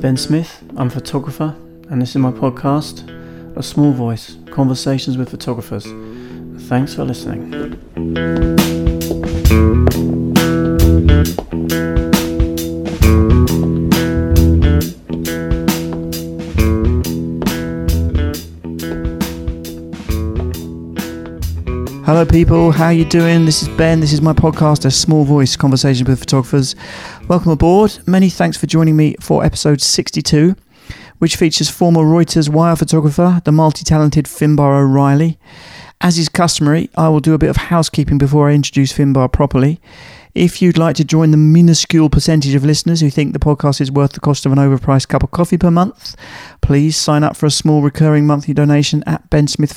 Ben Smith, I'm a photographer, and this is my podcast, A Small Voice, Conversations with Photographers. Thanks for listening. Hello people, how you doing? This is Ben, this is my podcast, A Small Voice, Conversations with Photographers. Welcome aboard. Many thanks for joining me for episode 62, which features former Reuters wire photographer, the multi-talented Finbar O'Reilly. As is customary, I will do a bit of housekeeping before I introduce Finbar properly. If you'd like to join the minuscule percentage of listeners who think the podcast is worth the cost of an overpriced cup of coffee per month, please sign up for a small recurring monthly donation at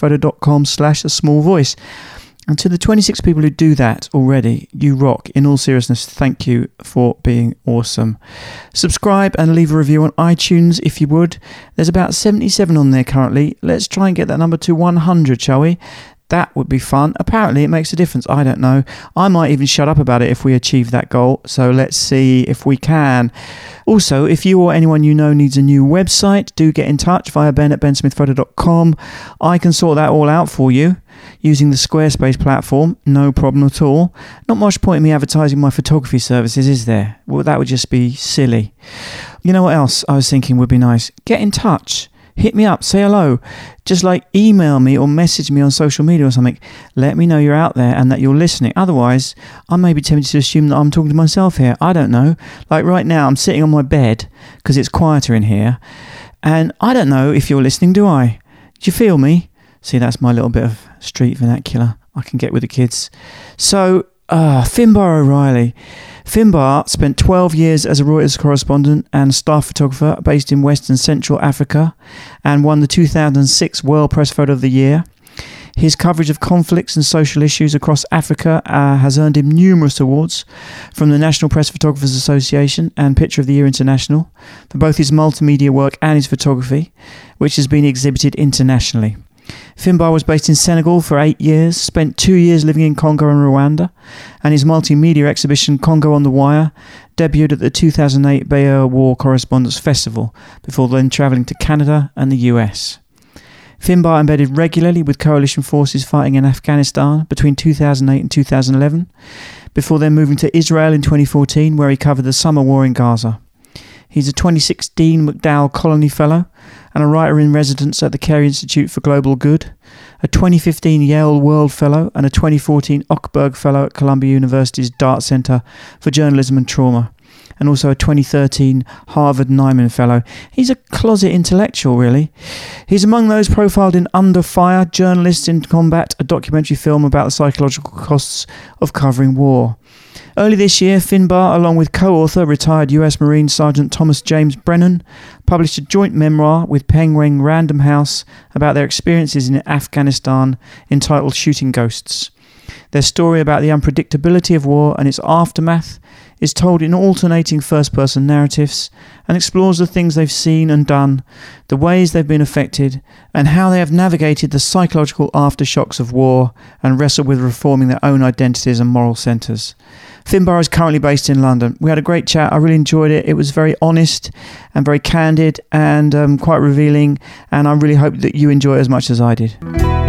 bensmithphoto.com/a-small-voice. And to the 26 people who do that already, you rock. In all seriousness, thank you for being awesome. Subscribe and leave a review on iTunes if you would. There's about 77 on there currently. Let's try and get that number to 100, shall we? That would be fun. Apparently it makes a difference. I don't know. I might even shut up about it if we achieve that goal. So let's see if we can. Also, if you or anyone you know needs a new website, do get in touch via ben@bensmithphoto.com. I can sort that all out for you using the Squarespace platform. No problem at all. Not much point in me advertising my photography services, is there? Well, that would just be silly. You know what else I was thinking would be nice? Get in touch. Hit me up, say hello, just like email me or message me on social media or something. Let me know you're out there and that you're listening. Otherwise, I may be tempted to assume that I'm talking to myself here. I don't know. Like right now, I'm sitting on my bed because it's quieter in here. And I don't know if you're listening, do I? Do you feel me? See, that's my little bit of street vernacular I can get with the kids. So, Finbar O'Reilly. Finbar spent 12 years as a Reuters correspondent and staff photographer based in West and Central Africa and won the 2006 World Press Photo of the Year. His coverage of conflicts and social issues across Africa has earned him numerous awards from the National Press Photographers Association and Picture of the Year International for both his multimedia work and his photography, which has been exhibited internationally. Finbar was based in Senegal for 8 years, spent 2 years living in Congo and Rwanda, and his multimedia exhibition Congo on the Wire debuted at the 2008 Bayeux War Correspondence Festival, before then travelling to Canada and the US. Finbar embedded regularly with coalition forces fighting in Afghanistan between 2008 and 2011, before then moving to Israel in 2014, where he covered the summer war in Gaza. He's a 2016 MacDowell Colony Fellow and a writer-in-residence at the Carey Institute for Global Good, a 2015 Yale World Fellow and a 2014 Ockberg Fellow at Columbia University's Dart Center for Journalism and Trauma, and also a 2013 Harvard Nyman Fellow. He's a closet intellectual, really. He's among those profiled in Under Fire, Journalists in Combat, a documentary film about the psychological costs of covering war. Early this year, Finbar, along with co-author retired US Marine Sergeant Thomas James Brennan, published a joint memoir with Penguin Random House about their experiences in Afghanistan entitled Shooting Ghosts. Their story about the unpredictability of war and its aftermath is told in alternating first-person narratives and explores the things they've seen and done, the ways they've been affected, and how they have navigated the psychological aftershocks of war and wrestled with reforming their own identities and moral centres. Finbar is currently based in London. We had a great chat. I really enjoyed it. It was very honest and very candid and quite revealing, and I really hope that you enjoy it as much as I did.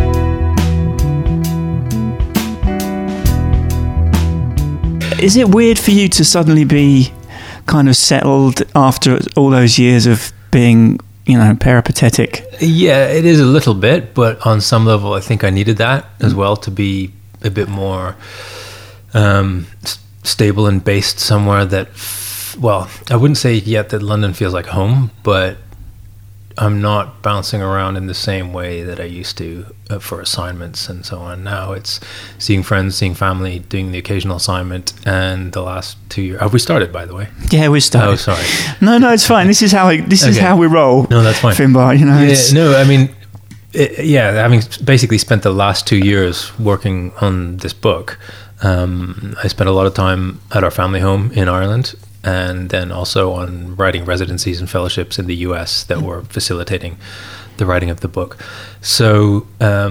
Is it weird for you to suddenly be kind of settled after all those years of being, peripatetic? Yeah, it is a little bit, but on some level, I think I needed that as well to be a bit more stable and based somewhere that, I wouldn't say yet that London feels like home, but I'm not bouncing around in the same way that I used to for assignments and so on. Now it's seeing friends, seeing family, doing the occasional assignment, and the last 2 years. Have we started, by the way? Yeah, we started. Oh, sorry. No, it's fine. This is how we roll. No, that's fine. Finbar, having basically spent the last 2 years working on this book, I spent a lot of time at our family home in Ireland, and then also on writing residencies and fellowships in the US that were facilitating the writing of the book. So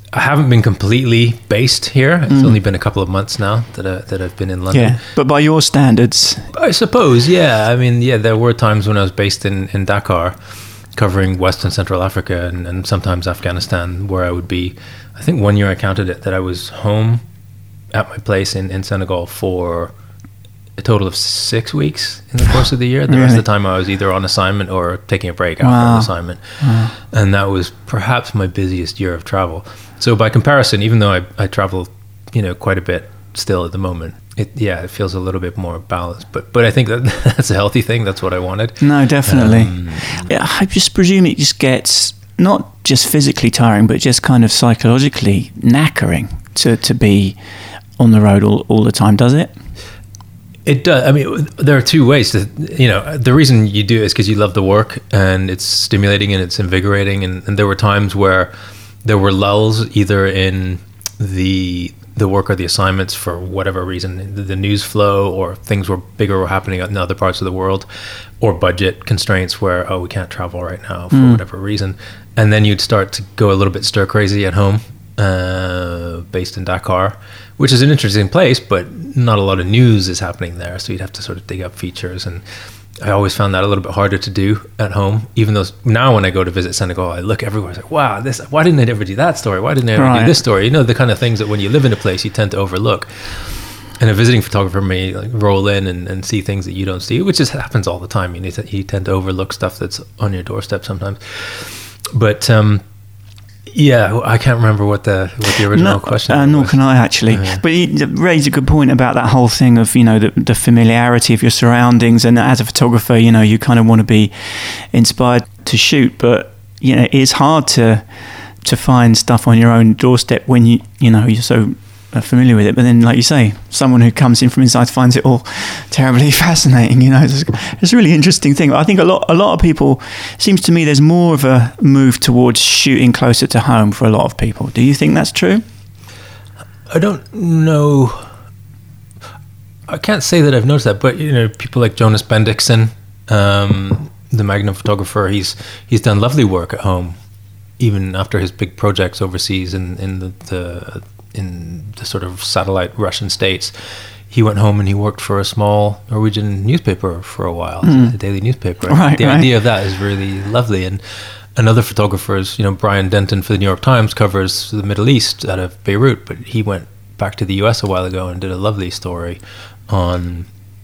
I haven't been completely based here. It's only been a couple of months now that I've been in London. Yeah, but by your standards, I suppose, yeah. I mean, yeah, there were times when I was based in Dakar, covering West and Central Africa, and sometimes Afghanistan, where I would be. I think one year I counted it that I was home at my place in Senegal for a total of 6 weeks in the course of the year. The rest of the time I was either on assignment or taking a break after an assignment. Wow. And that was perhaps my busiest year of travel. So by comparison, even though I travel, quite a bit still at the moment, it feels a little bit more balanced. But I think that's a healthy thing. That's what I wanted. No, definitely. I just presume it just gets not just physically tiring, but just kind of psychologically knackering to be on the road all the time, does it? It does. I mean, there are two ways to, the reason you do it is because you love the work and it's stimulating and it's invigorating. And there were times where there were lulls either in the work or the assignments for whatever reason, the news flow or things were happening in other parts of the world, or budget constraints where, we can't travel right now for whatever reason. And then you'd start to go a little bit stir crazy at home, based in Dakar, which is an interesting place, but not a lot of news is happening there. So you'd have to sort of dig up features. And I always found that a little bit harder to do at home, even though now when I go to visit Senegal, I look everywhere. It's like, wow, why didn't I ever do that story? Why didn't I ever do this story? The kind of things that when you live in a place, you tend to overlook. And a visiting photographer may roll in and see things that you don't see, which just happens all the time. You tend to overlook stuff that's on your doorstep sometimes. But yeah, I can't remember what the original question was. Nor can I, actually. But you raised a good point about that whole thing of, the familiarity of your surroundings. And as a photographer, you kind of want to be inspired to shoot. But, it's hard to find stuff on your own doorstep when you're so familiar with it. But then, like you say, someone who comes in from inside finds it all terribly fascinating. It's a really interesting thing. I think a lot of people, seems to me there's more of a move towards shooting closer to home for a lot of people. Do you think that's true? I don't know. I can't say that I've noticed that, but people like Jonas Bendixen, the Magnum photographer, he's done lovely work at home, even after his big projects overseas in the sort of satellite Russian states. He went home and he worked for a small Norwegian newspaper for a while, a daily newspaper. The idea of that is really lovely. And other photographers, Brian Denton for the New York Times covers the Middle East out of Beirut, but he went back to the US a while ago and did a lovely story on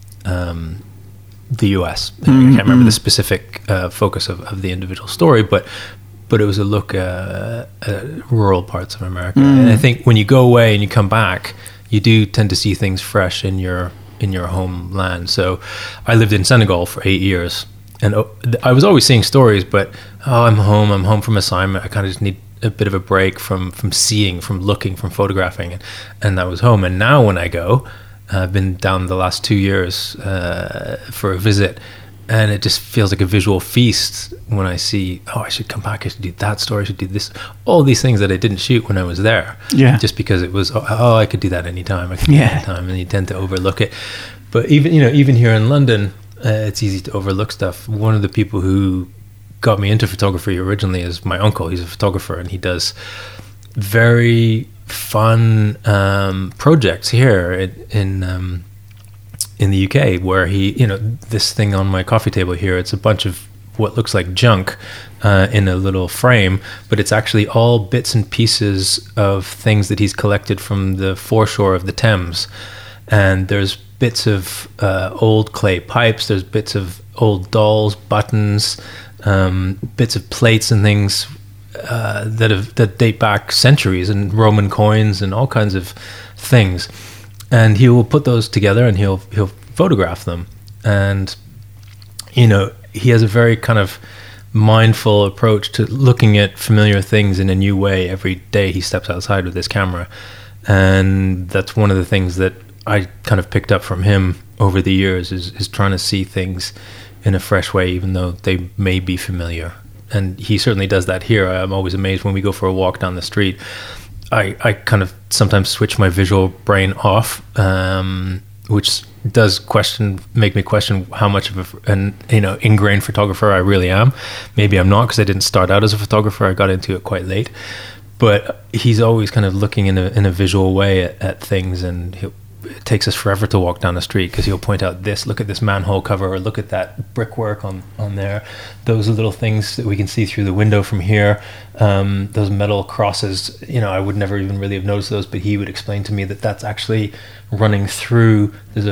the US. I can't remember the specific focus of the individual story, but it was a look at rural parts of America. And I think when you go away and you come back, you do tend to see things fresh in your homeland. So I lived in Senegal for 8 years, and I was always seeing stories, but I'm home from assignment. I kind of just need a bit of a break from seeing, from looking, from photographing, and that was home. And now when I go, I've been down the last 2 years for a visit, and it just feels like a visual feast when I see, I should come back, I should do that story, I should do this, all these things that I didn't shoot when I was there. Yeah. Just because it was, I could do that anytime, and you tend to overlook it. But even here in London, it's easy to overlook stuff. One of the people who got me into photography originally is my uncle. He's a photographer, and he does very fun projects here in the UK, where he, this thing on my coffee table here, it's a bunch of what looks like junk in a little frame, but it's actually all bits and pieces of things that he's collected from the foreshore of the Thames. And there's bits of old clay pipes, there's bits of old dolls, buttons, bits of plates and things that date back centuries, and Roman coins and all kinds of things. And he will put those together and he'll photograph them. And, he has a very kind of mindful approach to looking at familiar things in a new way every day he steps outside with his camera. And that's one of the things that I kind of picked up from him over the years is trying to see things in a fresh way, even though they may be familiar. And he certainly does that here. I'm always amazed when we go for a walk down the street. I kind of sometimes switch my visual brain off, which does make me question how much of an ingrained photographer I really am. Maybe I'm not, because I didn't start out as a photographer. I got into it quite late. but he's always kind of looking in a visual way at things, and it takes us forever to walk down the street because he'll point out this, look at this manhole cover, or look at that brickwork on there. Those are little things that we can see through the window from here. Those metal crosses, I would never even really have noticed those, but he would explain to me that that's actually running through, there's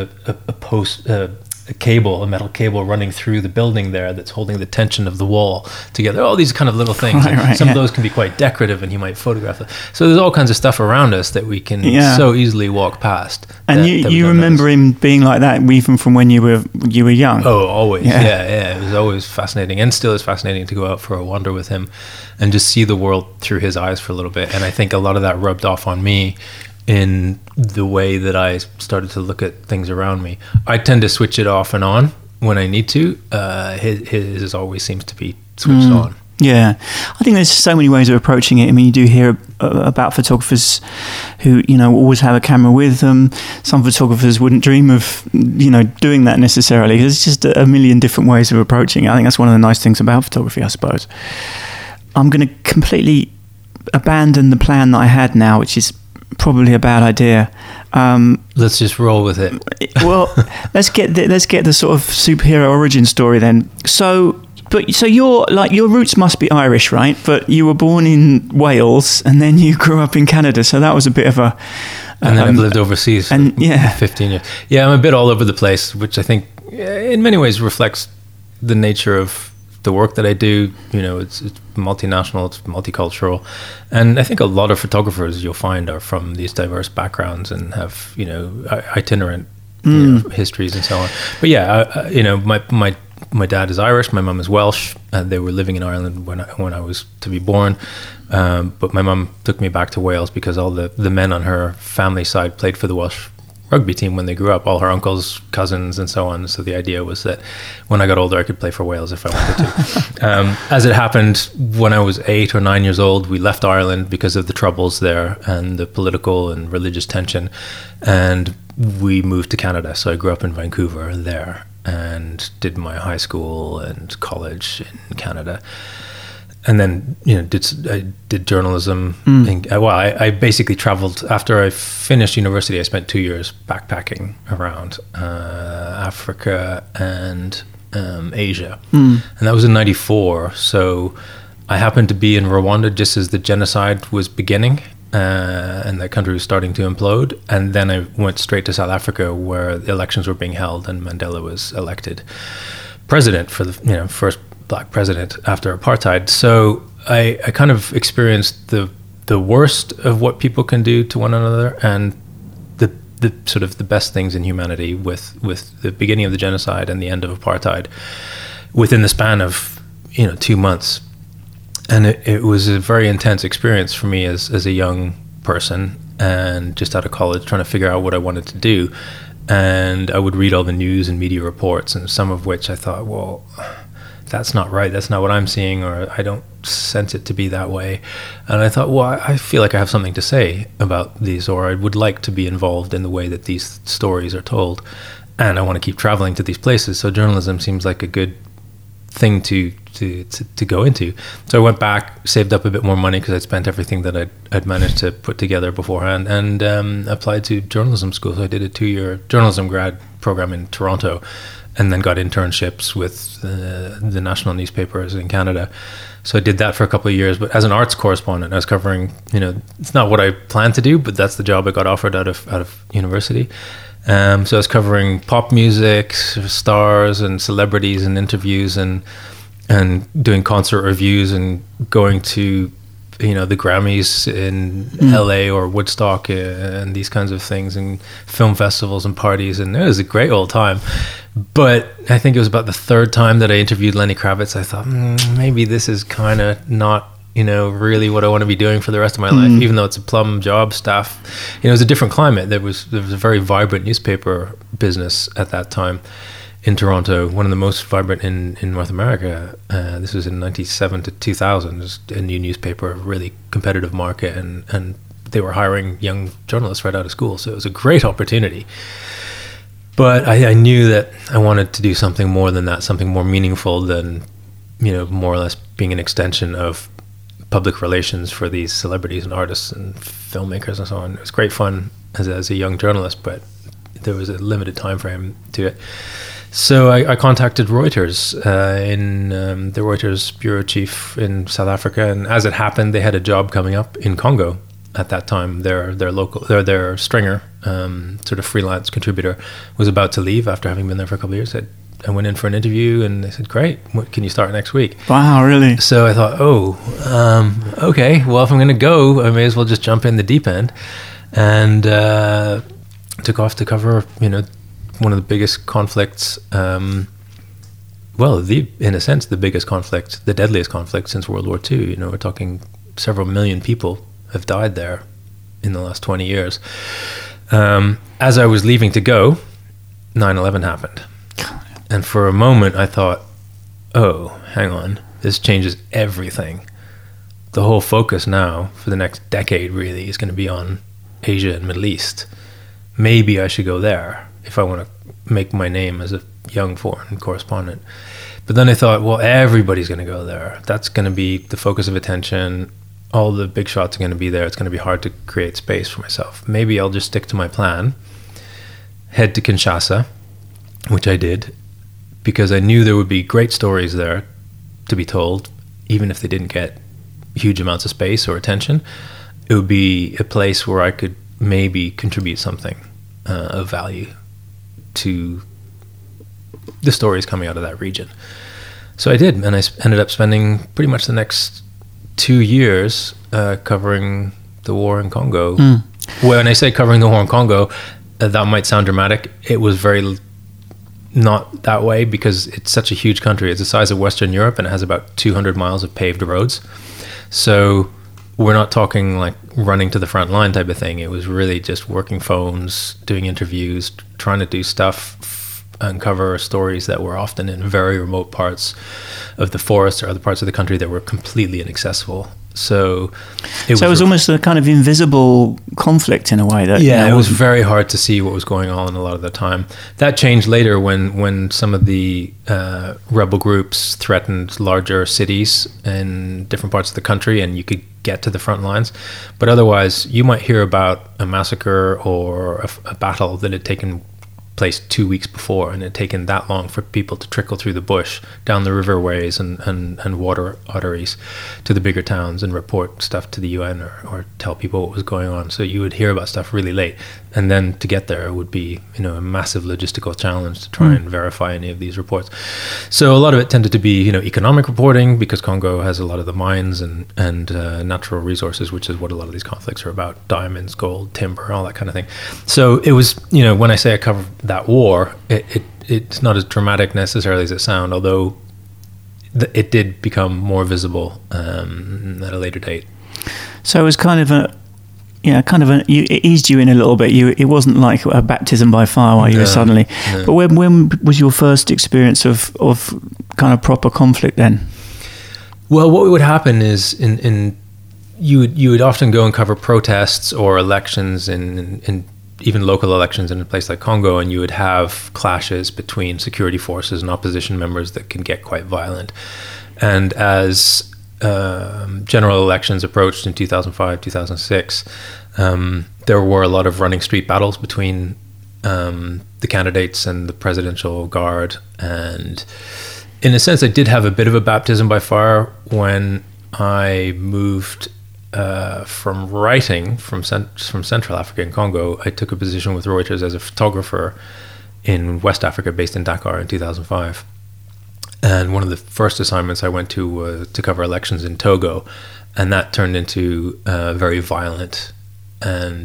a metal cable running through the building there that's holding the tension of the wall together. All these kind of little things. Right, some of those can be quite decorative, and he might photograph them. So there's all kinds of stuff around us that we can so easily walk past. And you remember him being like that even from when you were young? Oh, always. Yeah. It was always fascinating, and still is fascinating to go out for a wander with him and just see the world through his eyes for a little bit. And I think a lot of that rubbed off on me in the way that I started to look at things around me. I tend to switch it off and on when I need to. His always seems to be switched on. Yeah, I think there's so many ways of approaching it. I mean, you do hear about photographers who, always have a camera with them. Some photographers wouldn't dream of, doing that necessarily. There's just a million different ways of approaching it. I think that's one of the nice things about photography, I suppose. I'm going to completely abandon the plan that I had now, which is probably a bad idea. Let's just roll with it. Well, let's get the sort of superhero origin story then. So your roots must be Irish, right? But you were born in Wales and then you grew up in Canada, so that was a bit of a. And then I've lived overseas for 15 years. Yeah, I'm a bit all over the place, which I think in many ways reflects the nature of the work that I do. It's multinational, it's multicultural, and I think a lot of photographers you'll find are from these diverse backgrounds and have itinerant histories and so on. But my dad is Irish, my mum is Welsh. They were living in Ireland when I was to be born, but my mum took me back to Wales because all the men on her family side played for the Welsh rugby team when they grew up, all her uncles, cousins, and so on. So the idea was that when I got older, I could play for Wales if I wanted to. As it happened, when I was 8 or 9 years old, we left Ireland because of the troubles there and the political and religious tension, and we moved to Canada. So I grew up in Vancouver there and did my high school and college in Canada. And then, I did journalism. I basically traveled. After I finished university, I spent 2 years backpacking around Africa and Asia. And that was in 94. So I happened to be in Rwanda just as the genocide was beginning and the country was starting to implode. And then I went straight to South Africa where the elections were being held and Mandela was elected president for the first Black president after apartheid. So I kind of experienced the worst of what people can do to one another and the sort of the best things in humanity with the beginning of the genocide and the end of apartheid within the span of 2 months. And it was a very intense experience for me as a young person and just out of college trying to figure out what I wanted to do. And I would read all the news and media reports, and some of which I thought, well, that's not right. That's not what I'm seeing, or I don't sense it to be that way. And I thought, well, I feel like I have something to say about these, or I would like to be involved in the way that these stories are told. And I want to keep traveling to these places. So journalism seems like a good thing to go into. So I went back, saved up a bit more money because I'd spent everything that I'd managed to put together beforehand, and applied to journalism school. So I did a 2-year journalism grad program in Toronto, and then got internships with the national newspapers in Canada. So I did that for a couple of years, but as an arts correspondent, I was covering, it's not what I planned to do, but that's the job I got offered out of university. So I was covering pop music, stars and celebrities and interviews and doing concert reviews and going to, the Grammys in LA or Woodstock and these kinds of things, and film festivals and parties. And it was a great old time. But I think it was about the third time that I interviewed Lenny Kravitz. I thought, maybe this is kind of not, really what I want to be doing for the rest of my life, even though it's a plum job, staff. It was a different climate. There was a very vibrant newspaper business at that time in Toronto, one of the most vibrant in North America. This was in 97 to 2000. It was a new newspaper, really competitive market, and they were hiring young journalists right out of school. So it was a great opportunity. But I knew that I wanted to do something more than that, something more meaningful than, more or less being an extension of public relations for these celebrities and artists and filmmakers and so on. It was great fun as a young journalist, but there was a limited time frame to it. So I contacted Reuters in the Reuters bureau chief in South Africa, and as it happened, they had a job coming up in Congo at that time. Their stringer, sort of freelance contributor, was about to leave after having been there for a couple of years. I went in for an interview, and they said, "Great, can you start next week?" Wow, really? So I thought, okay, well, if I'm going to go, I may as well just jump in the deep end, and took off to cover, one of the biggest conflicts. In a sense, the biggest conflict, the deadliest conflict since World War II. We're talking several million people have died there in the last 20 years. As I was leaving to go, 9/11 happened. And for a moment I thought, oh, hang on, this changes everything. The whole focus now for the next decade really is going to be on Asia and Middle East. Maybe I should go there if I want to make my name as a young foreign correspondent. But then I thought, well, everybody's going to go there. That's going to be the focus of attention. All the big shots are going to be there. It's going to be hard to create space for myself. Maybe I'll just stick to my plan, head to Kinshasa, which I did, because I knew there would be great stories there to be told, even if they didn't get huge amounts of space or attention. It would be a place where I could maybe contribute something of value to the stories coming out of that region. So I did, and I ended up spending pretty much the next 2 years covering the war in Congo. When I say covering the war in Congo, that might sound dramatic. It was very not that way, because it's such a huge country. It's the size of Western Europe, and it has about 200 miles of paved roads. So we're not talking like running to the front line type of thing. It was really just working phones, doing interviews, trying to do stuff, uncover stories that were often in very remote parts of the forest or other parts of the country that were completely inaccessible. So it was almost a kind of invisible conflict in a way. It was very hard to see what was going on a lot of the time. That changed later when some of the rebel groups threatened larger cities in different parts of the country, and you could get to the front lines. But otherwise, you might hear about a massacre or a battle that had taken place 2 weeks before, and it had taken that long for people to trickle through the bush, down the riverways and water arteries to the bigger towns and report stuff to the UN or tell people what was going on. So you would hear about stuff really late, and then to get there would be a massive logistical challenge to try and verify any of these reports. So a lot of it tended to be economic reporting, because Congo has a lot of the mines and natural resources, which is what a lot of these conflicts are about: diamonds, gold, timber, all that kind of thing. So it was, when I say I covered that war, it's not as dramatic necessarily as it sounds, although it did become more visible at a later date. So it was it eased you in a little bit. It wasn't like a baptism by fire where you were suddenly. No. But when was your first experience of kind of proper conflict then? Well, what would happen is you would often go and cover protests or elections in even local elections in a place like Congo, and you would have clashes between security forces and opposition members that can get quite violent. And as general elections approached in 2005, 2006, there were a lot of running street battles between the candidates and the presidential guard. And in a sense, I did have a bit of a baptism by fire when I moved from writing from Central Africa and Congo. I took a position with Reuters as a photographer in West Africa, based in Dakar, in 2005. And one of the first assignments I went to was to cover elections in Togo, and that turned into a very violent and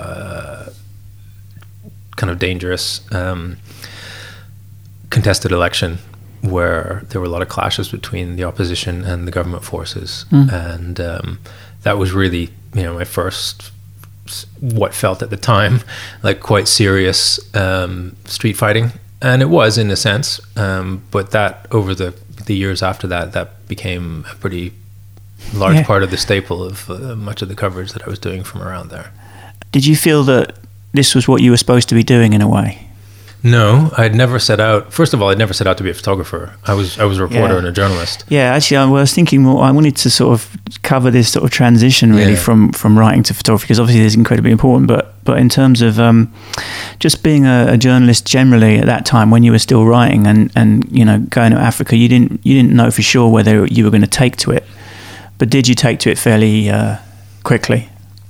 kind of dangerous contested election, where there were a lot of clashes between the opposition and the government forces. And that was really, my first, what felt at the time like quite serious street fighting. And it was, in a sense, but that over the years after that became a pretty large part of the staple of much of the coverage that I was doing from around there. Did you feel that this was what you were supposed to be doing in a way? No, I'd never set out. First of all, I'd never set out to be a photographer. I was a reporter and a journalist. Yeah, actually, I was thinking more. I wanted to sort of cover this sort of transition really from writing to photography, because obviously it's incredibly important. But in terms of just being a journalist generally at that time, when you were still writing and going to Africa, you didn't know for sure whether you were going to take to it. But did you take to it fairly quickly?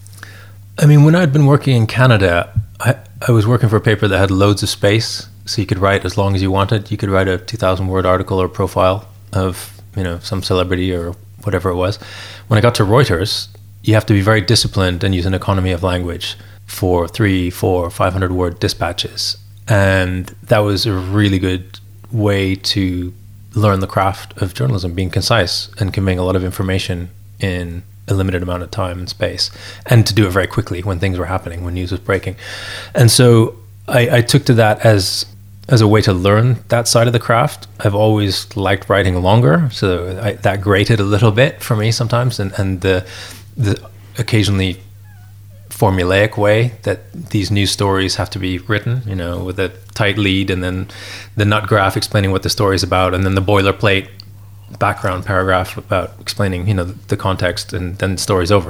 I mean, when I'd been working in Canada, I was working for a paper that had loads of space, so you could write as long as you wanted. You could write a 2,000-word article or profile of, some celebrity or whatever it was. When I got to Reuters, you have to be very disciplined and use an economy of language for 300, 400, 500-word dispatches. And that was a really good way to learn the craft of journalism, being concise and conveying a lot of information in a limited amount of time and space, and to do it very quickly when things were happening, when news was breaking. And so I took to that as a way to learn that side of the craft. I've always liked writing longer, so that grated a little bit for me sometimes, and the occasionally formulaic way that these news stories have to be written, with a tight lead and then the nut graph explaining what the story is about, and then the boilerplate background paragraph about explaining the context, and then the story's over.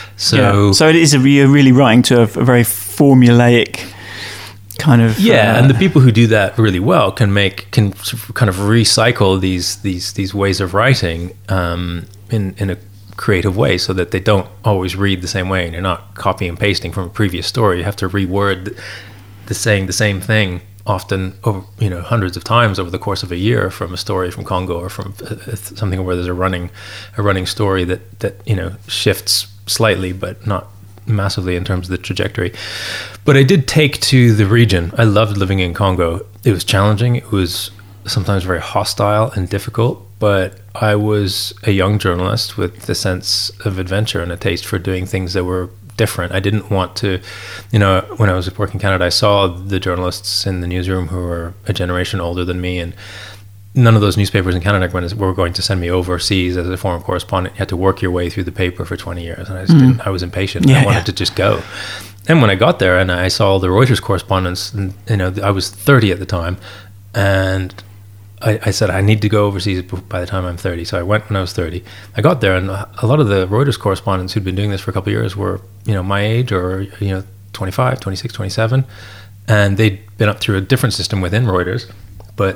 So it is you're really writing to a very formulaic kind of and the people who do that really well can kind of recycle these ways of writing in a creative way, so that they don't always read the same way, and you're not copy and pasting from a previous story. You have to reword the same thing often over hundreds of times over the course of a year, from a story from Congo or from something where there's a running story that shifts slightly but not massively in terms of the trajectory. But I did take to the region. I loved living in Congo. It was challenging. It was sometimes very hostile and difficult, but I was a young journalist with a sense of adventure and a taste for doing things that were different. I didn't want to, when I was working in Canada, I saw the journalists in the newsroom who were a generation older than me, and none of those newspapers in Canada were going to send me overseas as a foreign correspondent. You had to work your way through the paper for 20 years, and I just didn't. I was impatient. I wanted to just go. And when I got there and I saw the Reuters correspondents, and I was 30 at the time, and I said, I need to go overseas by the time I'm 30. So I went when I was 30. I got there, and a lot of the Reuters correspondents who'd been doing this for a couple of years were, my age, or, 25, 26, 27. And they'd been up through a different system within Reuters, but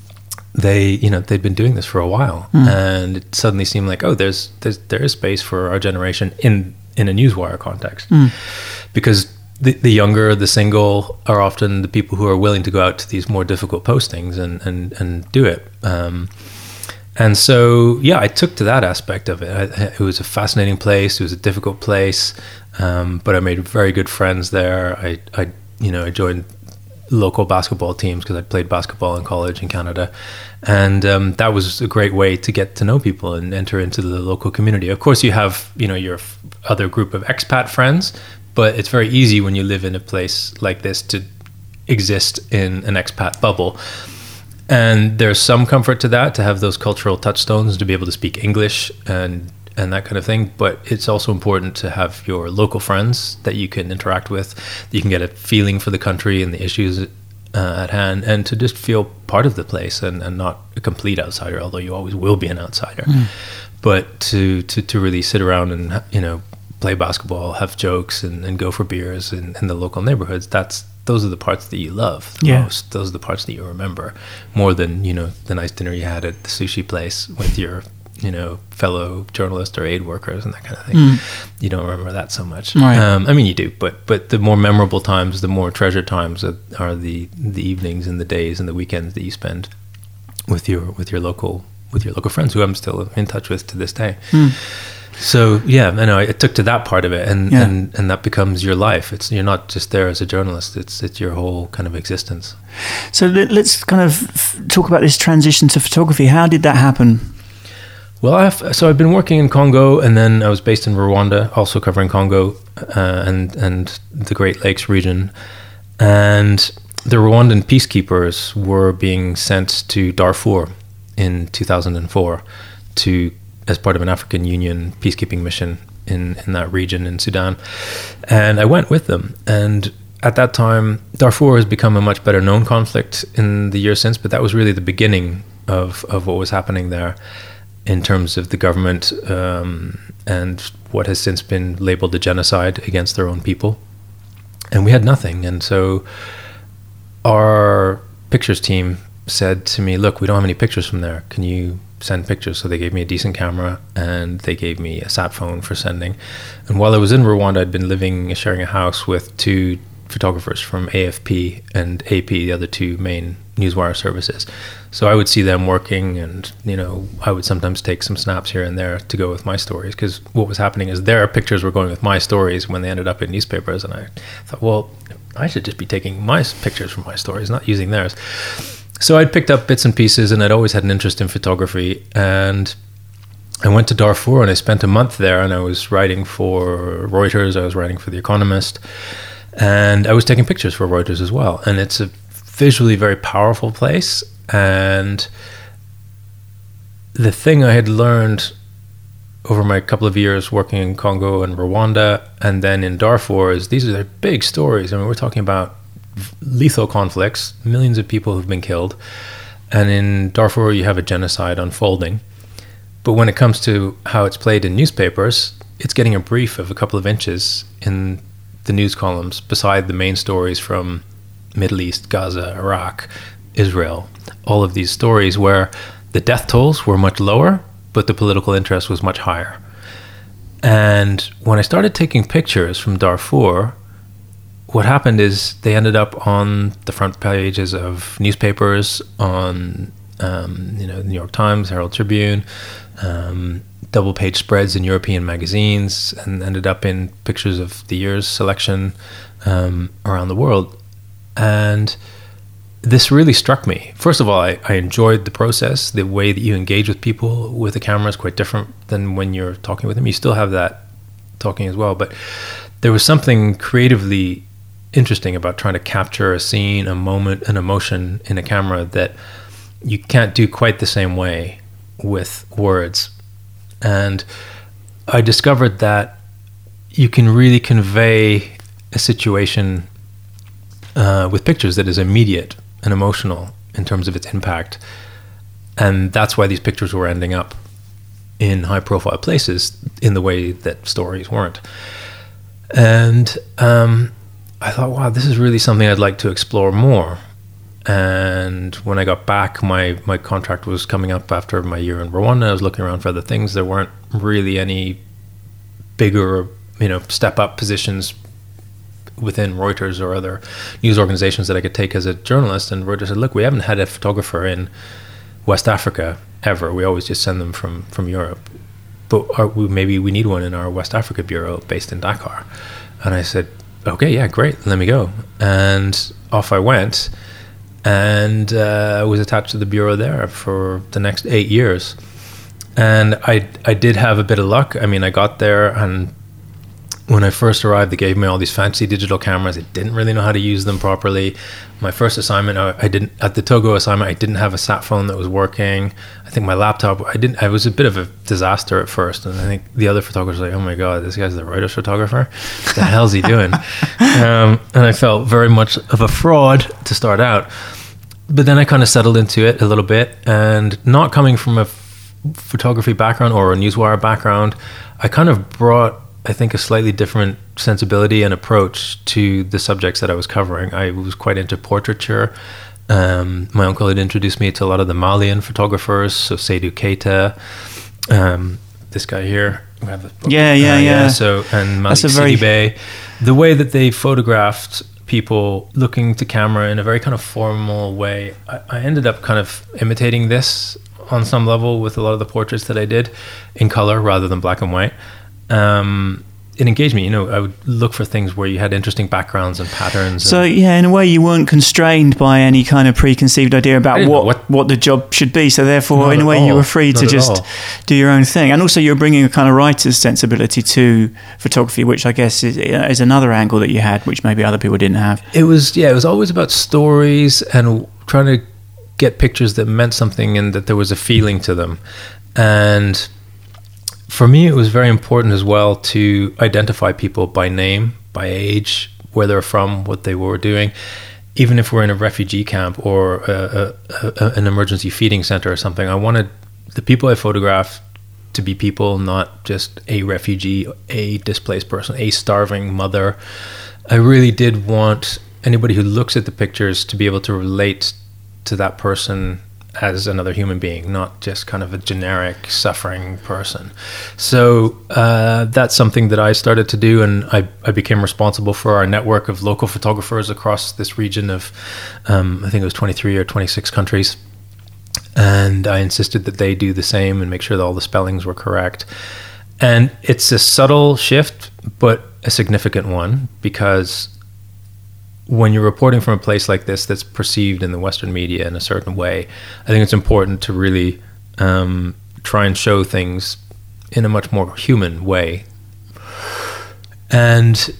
they'd been doing this for a while. And it suddenly seemed like, there is space for our generation in a newswire context. Because the younger, the single, are often the people who are willing to go out to these more difficult postings and do it. And so, I took to that aspect of it. It was a fascinating place. It was a difficult place, but I made very good friends there. I joined local basketball teams because I played basketball in college in Canada, and that was a great way to get to know people and enter into the local community. Of course, you have your other group of expat friends. But it's very easy when you live in a place like this to exist in an expat bubble. And there's some comfort to that, to have those cultural touchstones, to be able to speak English and that kind of thing. But it's also important to have your local friends that you can interact with, that you can get a feeling for the country and the issues at hand, and to just feel part of the place and not a complete outsider, although you always will be an outsider. But to really sit around and, play basketball, have jokes, and go for beers in the local neighborhoods. Those are the parts that you love the most. Those are the parts that you remember more than the nice dinner you had at the sushi place with your fellow journalists or aid workers and that kind of thing. You don't remember that so much. Right. I mean, you do, but the more memorable times, the more treasured times are the evenings and the days and the weekends that you spend with your local friends, who I'm still in touch with to this day. So I know I took to that part of it, and that becomes your life. You're not just there as a journalist; it's your whole kind of existence. So let's kind of talk about this transition to photography. How did that happen? Well, I've been working in Congo, and then I was based in Rwanda, also covering Congo and the Great Lakes region. And the Rwandan peacekeepers were being sent to Darfur in 2004 as part of an African Union peacekeeping mission in that region in Sudan. And I went with them, and at that time, Darfur has become a much better known conflict in the years since, but that was really the beginning of what was happening there in terms of the government and what has since been labeled a genocide against their own people. And we had nothing. And so our pictures team said to me, look, we don't have any pictures from there. Can you send pictures? So they gave me a decent camera and they gave me a sat phone for sending. And while I was in Rwanda, I'd been sharing a house with two photographers from AFP and AP, the other two main newswire services. So I would see them working, and I would sometimes take some snaps here and there to go with my stories, because what was happening is their pictures were going with my stories when they ended up in newspapers, and I thought, well, I should just be taking my pictures from my stories, not using theirs. So I'd picked up bits and pieces, and I'd always had an interest in photography, and I went to Darfur and I spent a month there, and I was writing for Reuters, I was writing for The Economist, and I was taking pictures for Reuters as well. And it's a visually very powerful place. And the thing I had learned over my couple of years working in Congo and Rwanda and then in Darfur is these are big stories. I mean, we're talking about lethal conflicts, millions of people who've been killed. And in Darfur, you have a genocide unfolding. But when it comes to how it's played in newspapers, it's getting a brief of a couple of inches in the news columns beside the main stories from Middle East, Gaza, Iraq, Israel, all of these stories where the death tolls were much lower, but the political interest was much higher. And when I started taking pictures from Darfur, what happened is they ended up on the front pages of newspapers, on the New York Times, Herald Tribune, double-page spreads in European magazines, and ended up in pictures of the year's selection around the world. And this really struck me. First of all, I enjoyed the process. The way that you engage with people with a camera is quite different than when you're talking with them. You still have that talking as well, but there was something creatively interesting about trying to capture a scene, a moment, an emotion in a camera that you can't do quite the same way with words. And I discovered that you can really convey a situation with pictures that is immediate and emotional in terms of its impact. And that's why these pictures were ending up in high profile places in the way that stories weren't. And I thought, wow, this is really something I'd like to explore more. And when I got back, my contract was coming up after my year in Rwanda. I was looking around for other things. There weren't really any bigger, step up positions within Reuters or other news organizations that I could take as a journalist. And Reuters said, look, we haven't had a photographer in West Africa ever. We always just send them from Europe. But maybe we need one in our West Africa bureau based in Dakar. And I said, okay, yeah, great, let me go. And off I went. And I was attached to the bureau there for the next 8 years. And I did have a bit of luck. I mean, I got there, and when I first arrived, they gave me all these fancy digital cameras. I didn't really know how to use them properly. My first assignment, at the Togo assignment, I didn't have a sat phone that was working. I think my laptop, I was a bit of a disaster at first. And I think the other photographers were like, oh my God, this guy's the Reuters photographer? What the hell's he doing? And I felt very much of a fraud to start out. But then I kind of settled into it a little bit, and not coming from a photography background or a newswire background, I kind of brought, I think, a slightly different sensibility and approach to the subjects that I was covering. I was quite into portraiture. My uncle had introduced me to a lot of the Malian photographers, so Seydou Keita, this guy here. Yeah. So, and Malik Sidibé. The way that they photographed people looking to camera in a very kind of formal way, I ended up kind of imitating this on some level with a lot of the portraits that I did in color rather than black and white. It engaged me. I would look for things where you had interesting backgrounds and patterns. So in a way, you weren't constrained by any kind of preconceived idea about what the job should be. So therefore, in a way, you were free to just do your own thing. And also, you're bringing a kind of writer's sensibility to photography, which I guess is another angle that you had, which maybe other people didn't have. It was always about stories and trying to get pictures that meant something and that there was a feeling to them. And for me, it was very important as well to identify people by name, by age, where they're from, what they were doing. Even if we're in a refugee camp or an emergency feeding center or something, I wanted the people I photographed to be people, not just a refugee, a displaced person, a starving mother. I really did want anybody who looks at the pictures to be able to relate to that person as another human being, not just kind of a generic suffering person. So that's something that I started to do, and I became responsible for our network of local photographers across this region of, I think it was 23 or 26 countries. And I insisted that they do the same and make sure that all the spellings were correct. And it's a subtle shift, but a significant one, because when you're reporting from a place like this that's perceived in the Western media in a certain way, I think it's important to really try and show things in a much more human way. And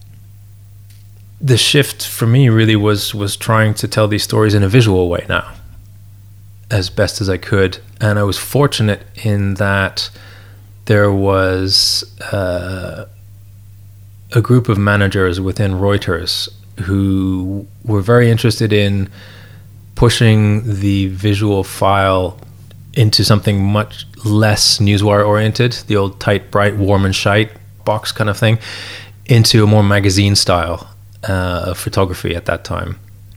the shift for me really was trying to tell these stories in a visual way now, as best as I could. And I was fortunate in that there was a group of managers within Reuters who were very interested in pushing the visual file into something much less newswire oriented, the old tight, bright, warm and shite box kind of thing, into a more magazine style of photography at that time.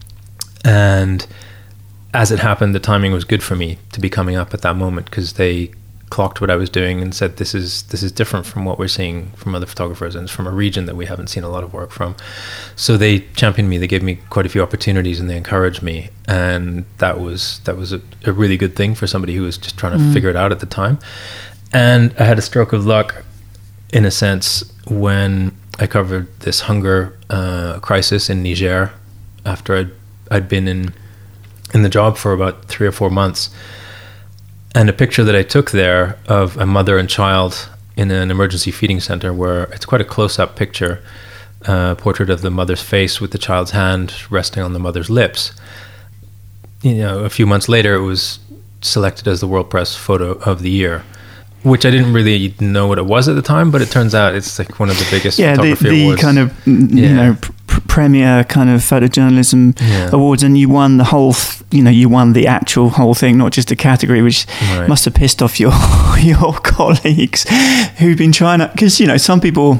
And as it happened, the timing was good for me to be coming up at that moment, because they clocked what I was doing and said, this is different from what we're seeing from other photographers, and it's from a region that we haven't seen a lot of work from. So they championed me, they gave me quite a few opportunities, and they encouraged me, and that was a really good thing for somebody who was just trying to figure it out at the time. And I had a stroke of luck, in a sense, when I covered this hunger crisis in Niger after I'd been in the job for about 3 or 4 months. And a picture that I took there of a mother and child in an emergency feeding center, where it's quite a close-up picture, portrait of the mother's face with the child's hand resting on the mother's lips. You know, a few months later, it was selected as the World Press Photo of the Year, which I didn't really know what it was at the time, but it turns out it's like one of the biggest photography awards. The kind of, you know, premier kind of photojournalism awards, and you won the whole, you won the actual whole thing, not just a category, which must have pissed off your colleagues who've been trying to, because, some people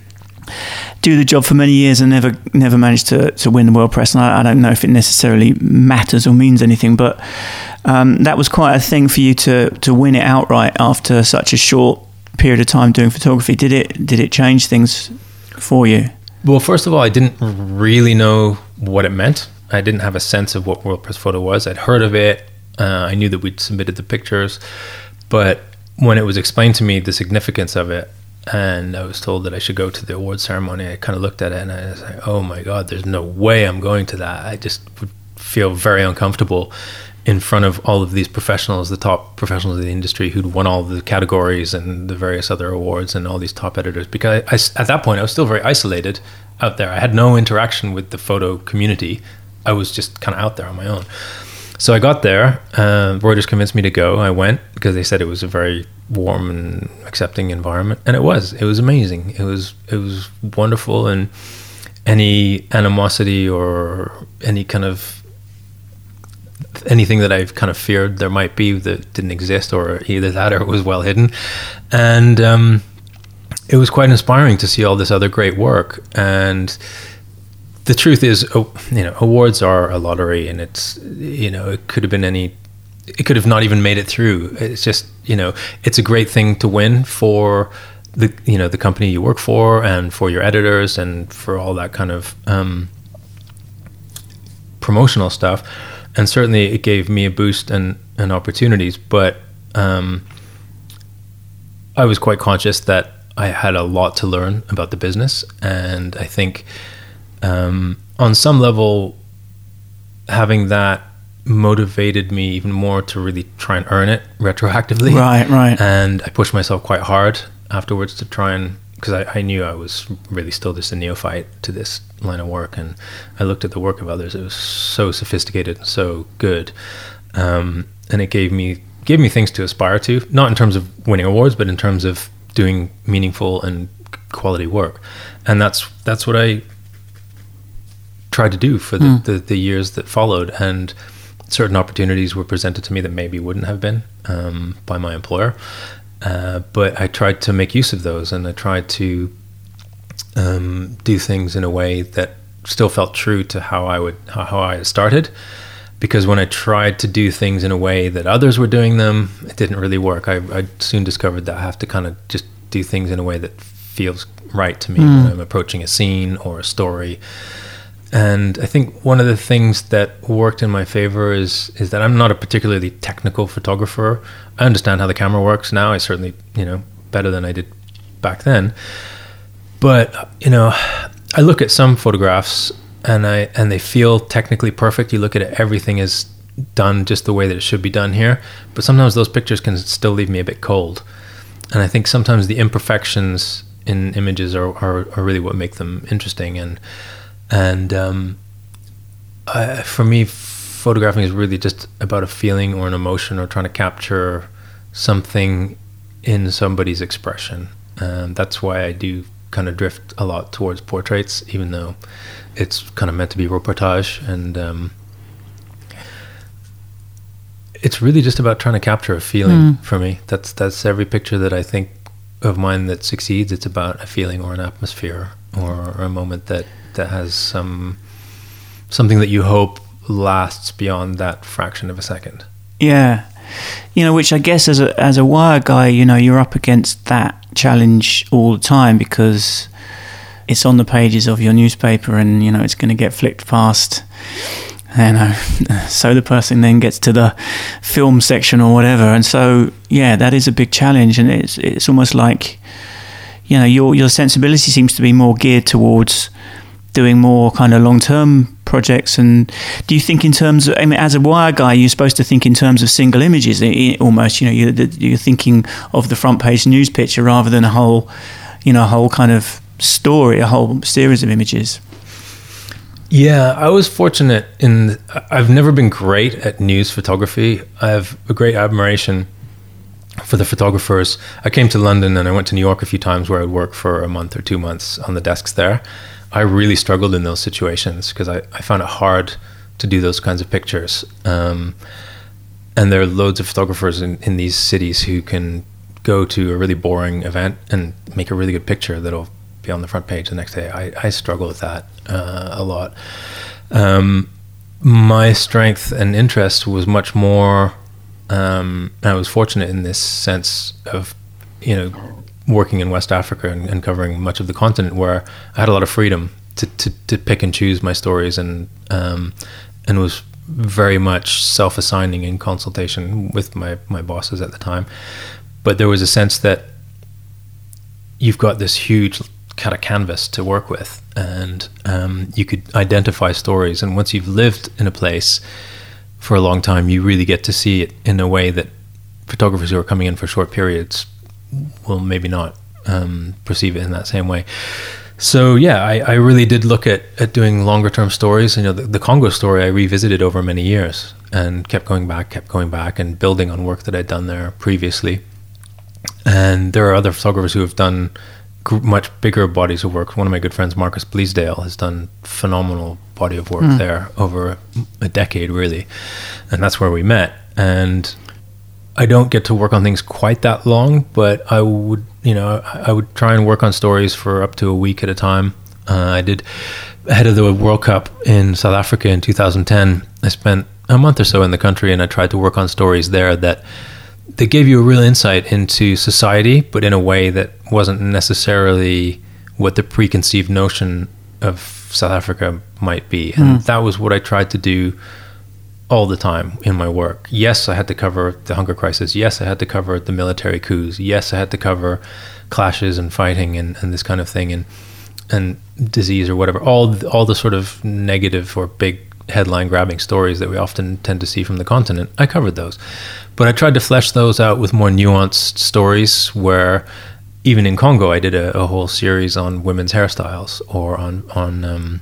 do the job for many years and never manage to win the World Press, and I don't know if it necessarily matters or means anything, but that was quite a thing for you to win it outright after such a short period of time doing photography. Did it change things for you? Well, first of all, I didn't really know what it meant. I didn't have a sense of what World Press Photo was. I'd heard of it. I knew that we'd submitted the pictures, but when it was explained to me the significance of it, and I was told that I should go to the award ceremony, I kind of looked at it and I was like, oh my God, there's no way I'm going to that. I just would feel very uncomfortable in front of all of these professionals, the top professionals of the industry who'd won all the categories and the various other awards and all these top editors. Because at that point, I was still very isolated out there. I had no interaction with the photo community. I was just kind of out there on my own. So I got there. Reuters convinced me to go. I went because they said it was a very warm and accepting environment, and it was amazing. It was wonderful, and any animosity or any kind of anything that I've kind of feared there might be that didn't exist, or either that or it was well hidden. And it was quite inspiring to see all this other great work. And the truth is, awards are a lottery, and it's, it could have been it could have not even made it through. It's just, it's a great thing to win for the company you work for, and for your editors, and for all that kind of promotional stuff. And certainly it gave me a boost and opportunities, but I was quite conscious that I had a lot to learn about the business. And I think on some level, having that motivated me even more to really try and earn it retroactively. Right. And I pushed myself quite hard afterwards to try and, because I knew I was really still just a neophyte to this line of work, and I looked at the work of others. It was so sophisticated and so good, and it gave me things to aspire to, not in terms of winning awards, but in terms of doing meaningful and quality work. And that's what I tried to do for the years that followed, and certain opportunities were presented to me that maybe wouldn't have been by my employer, but I tried to make use of those, and I tried to do things in a way that still felt true to how I had started. Because when I tried to do things in a way that others were doing them, it didn't really work. I soon discovered that I have to kind of just do things in a way that feels right to me when I'm approaching a scene or a story. And I think one of the things that worked in my favor is that I'm not a particularly technical photographer. I understand how the camera works now. I certainly, better than I did back then. But, I look at some photographs and they feel technically perfect. You look at it, everything is done just the way that it should be done here. But sometimes those pictures can still leave me a bit cold. And I think sometimes the imperfections in images are really what make them interesting. And for me, photographing is really just about a feeling or an emotion, or trying to capture something in somebody's expression. And that's why I do kind of drift a lot towards portraits, even though it's kind of meant to be reportage. And it's really just about trying to capture a feeling for me. That's every picture that I think of mine that succeeds. It's about a feeling or an atmosphere or a moment that has something that you hope lasts beyond that fraction of a second. Yeah. Which I guess as a wire guy, you're up against that challenge all the time, because it's on the pages of your newspaper and, it's going to get flicked past. So the person then gets to the film section or whatever. And so, yeah, that is a big challenge. And it's almost like, your sensibility seems to be more geared towards doing more kind of long-term projects. And do you think in terms of, as a wire guy, you're supposed to think in terms of single images almost, you're thinking of the front page news picture rather than a whole kind of story, a whole series of images? Yeah, I was fortunate I've never been great at news photography. I have a great admiration for the photographers. I came to London and I went to New York a few times where I'd work for a month or 2 months on the desks there. I really struggled in those situations because I found it hard to do those kinds of pictures. And there are loads of photographers in these cities who can go to a really boring event and make a really good picture that'll be on the front page the next day. I struggle with that a lot. My strength and interest was much more, I was fortunate in this sense of, working in West Africa and covering much of the continent, where I had a lot of freedom to pick and choose my stories, and was very much self-assigning in consultation with my bosses at the time. But there was a sense that you've got this huge kind of canvas to work with, and you could identify stories. And once you've lived in a place for a long time, you really get to see it in a way that photographers who are coming in for short periods will maybe not perceive it in that same way. So yeah, I really did look at doing longer term stories. The Congo story I revisited over many years and kept going back and building on work that I'd done there previously. And there are other photographers who have done much bigger bodies of work. One of my good friends, Marcus Bleasdale, has done phenomenal body of work there over a decade, really. And that's where we met. And I don't get to work on things quite that long, but I would try and work on stories for up to a week at a time. I did, ahead of the World Cup in South Africa in 2010, I spent a month or so in the country, and I tried to work on stories there that gave you a real insight into society, but in a way that wasn't necessarily what the preconceived notion of South Africa might be. And that was what I tried to do all the time in my work. Yes, I had to cover the hunger crisis. Yes, I had to cover the military coups. Yes, I had to cover clashes and fighting and this kind of thing, and disease or whatever. All the sort of negative or big headline grabbing stories that we often tend to see from the continent. I covered those. But I tried to flesh those out with more nuanced stories, where even in Congo, I did a whole series on women's hairstyles, or on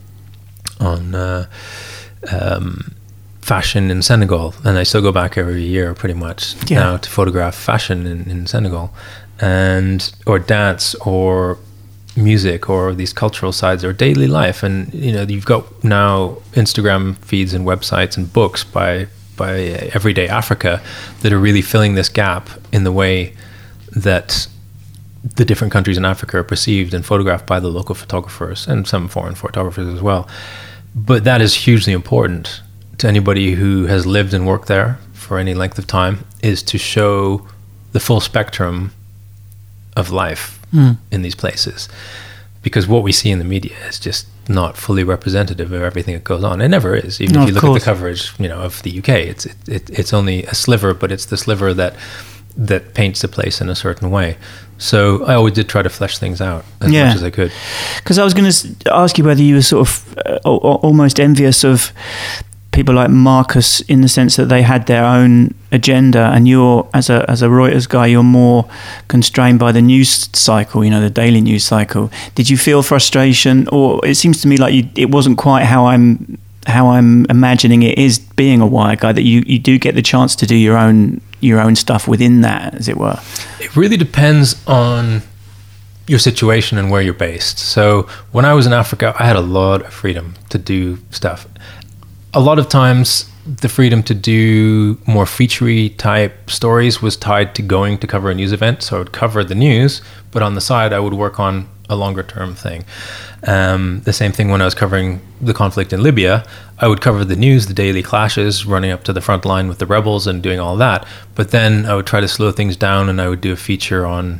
fashion in Senegal. And I still go back every year pretty much now to photograph fashion in Senegal, or dance, or music or these cultural sides or daily life. And you've got now Instagram feeds and websites and books by Everyday Africa that are really filling this gap in the way that the different countries in Africa are perceived and photographed by the local photographers and some foreign photographers as well. But that is hugely important to anybody who has lived and worked there for any length of time, is to show the full spectrum of life in these places, because what we see in the media is just not fully representative of everything that goes on. It never is. Even if you look at the coverage, of the UK, it's only a sliver, but it's the sliver that paints the place in a certain way. So I always did try to flesh things out as much as I could. Because I was going to ask you whether you were sort of almost envious of people like Marcus, in the sense that they had their own agenda, and you're, as a Reuters guy, you're more constrained by the news cycle, the daily news cycle. Did you feel frustration, or it seems to me like it wasn't quite how I'm imagining it is, being a Wire guy, that you do get the chance to do your own stuff within that, as it were? It really depends on your situation and where you're based. So when I was in Africa, I had a lot of freedom to do stuff. A lot of times the freedom to do more featurey type stories was tied to going to cover a news event. So I would cover the news, but on the side I would work on a longer term thing. The same thing when I was covering the conflict in Libya. I would cover the news, the daily clashes, running up to the front line with the rebels and doing all that. But then I would try to slow things down, and I would do a feature on,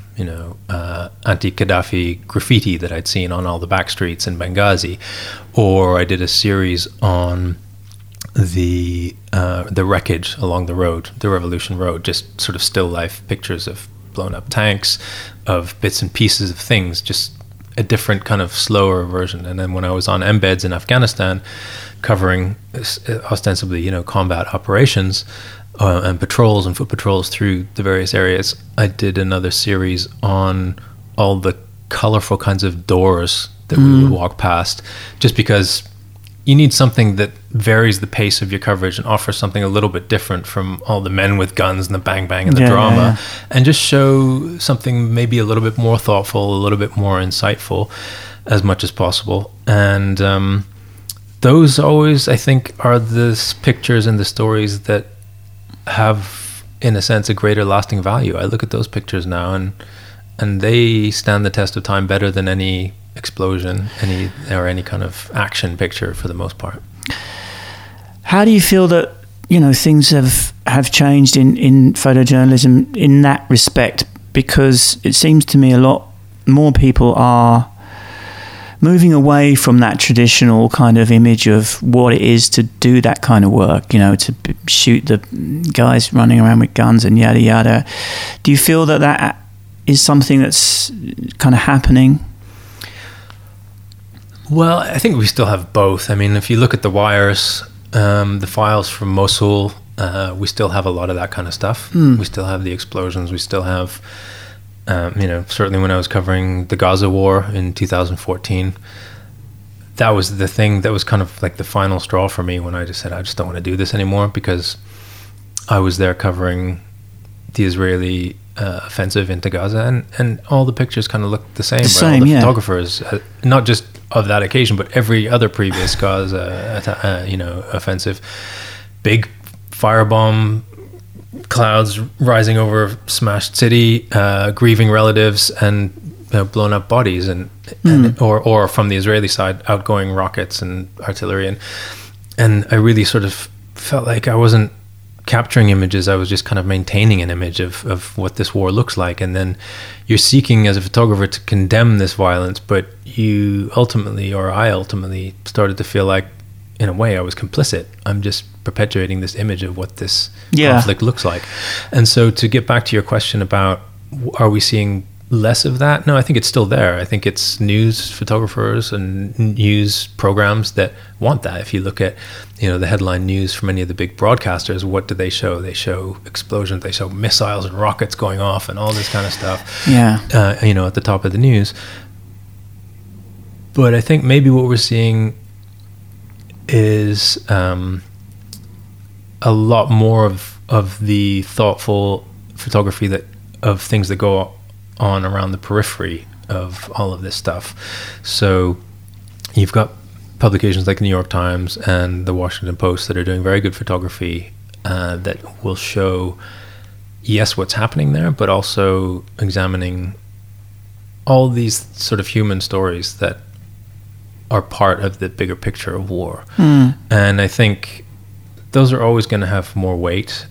anti-Gaddafi graffiti that I'd seen on all the back streets in Benghazi. Or I did a series on the wreckage along the road, the Revolution Road, just sort of still life pictures of blown up tanks, of bits and pieces of things, just a different kind of slower version. And then when I was on embeds in Afghanistan, covering ostensibly, combat operations and patrols and foot patrols through the various areas, I did another series on all the colorful kinds of doors that we would walk past, just because you need something that varies the pace of your coverage and offers something a little bit different from all the men with guns and the bang bang and the drama, and just show something maybe a little bit more thoughtful, a little bit more insightful as much as possible. And those always, I think, are the pictures and the stories that have, in a sense, a greater lasting value. I look at those pictures now and they stand the test of time better than any explosion, any kind of action picture, for the most part. How do you feel that things have changed in photojournalism in that respect? Because it seems to me a lot more people are moving away from that traditional kind of image of what it is to do that kind of work, to shoot the guys running around with guns and yada yada. Do you feel that is something that's kind of happening? Well, I think we still have both. I mean, if you look at the wires, the files from Mosul, we still have a lot of that kind of stuff. We still have the explosions. We still have, certainly when I was covering the Gaza war in 2014, that was the thing that was kind of like the final straw for me, when I just said, I just don't want to do this anymore, because I was there covering the Israeli offensive into Gaza, and all the pictures kind of looked the same by all the photographers, not just of that occasion, but every other previous Gaza, offensive. Big firebomb clouds rising over smashed city, grieving relatives, and blown up bodies, or from the Israeli side, outgoing rockets and artillery, and I really sort of felt like I wasn't capturing images. I was just kind of maintaining an image of what this war looks like. And then you're seeking as a photographer to condemn this violence, but I ultimately started to feel like, in a way, I was complicit. I'm just perpetuating this image of what this conflict looks like. And so to get back to your question about, are we seeing less of that? No, I think it's still there. I think it's news photographers and news programs that want that. If you look at, the headline news from any of the big broadcasters, what do they show? They show explosions, they show missiles and rockets going off and all this kind of stuff. At the top of the news. But I think maybe what we're seeing is a lot more of the thoughtful photography of things that go on around the periphery of all of this stuff. So you've got publications like the New York Times and the Washington Post that are doing very good photography that will show, yes, what's happening there, but also examining all these sort of human stories that are part of the bigger picture of war. And I think those are always going to have more weight,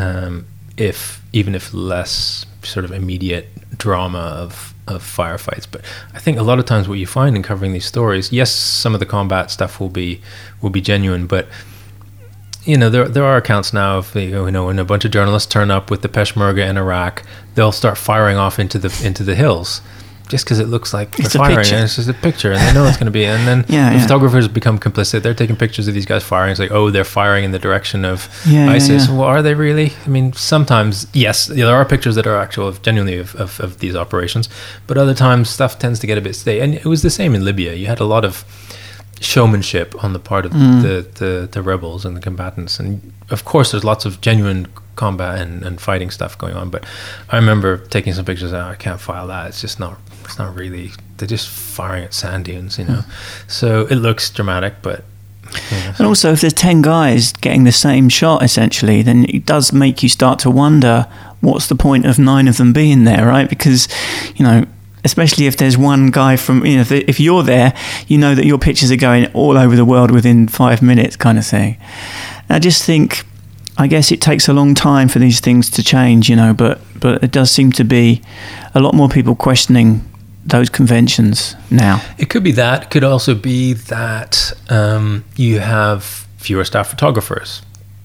even if less sort of immediate drama of firefights. But I think a lot of times what you find in covering these stories, yes, some of the combat stuff will be genuine, but there are accounts now of when a bunch of journalists turn up with the Peshmerga in Iraq, they'll start firing off into the hills. Just because it looks like they're firing, and it's just a picture, and they know it's going to be. And then the photographers become complicit. They're taking pictures of these guys firing. It's like, oh, they're firing in the direction of ISIS. Well, are they really? I mean, sometimes, yes, there are pictures that are genuinely of these operations, but other times stuff tends to get a bit stale. And it was the same in Libya. You had a lot of showmanship on the part of the rebels and the combatants, and of course, there's lots of genuine combat and fighting stuff going on. But I remember taking some pictures. I can't file that. It's not really. They're just firing at sand dunes, So it looks dramatic, but. And also, if there's 10 guys getting the same shot, essentially, then it does make you start to wonder what's the point of 9 of them being there, right? Because, especially if there's one guy from, if you're there, that your pictures are going all over the world within 5 minutes, kind of thing. I just think, I guess it takes a long time for these things to change, but it does seem to be a lot more people questioning those conventions now. It could be that. It could also be that you have fewer staff photographers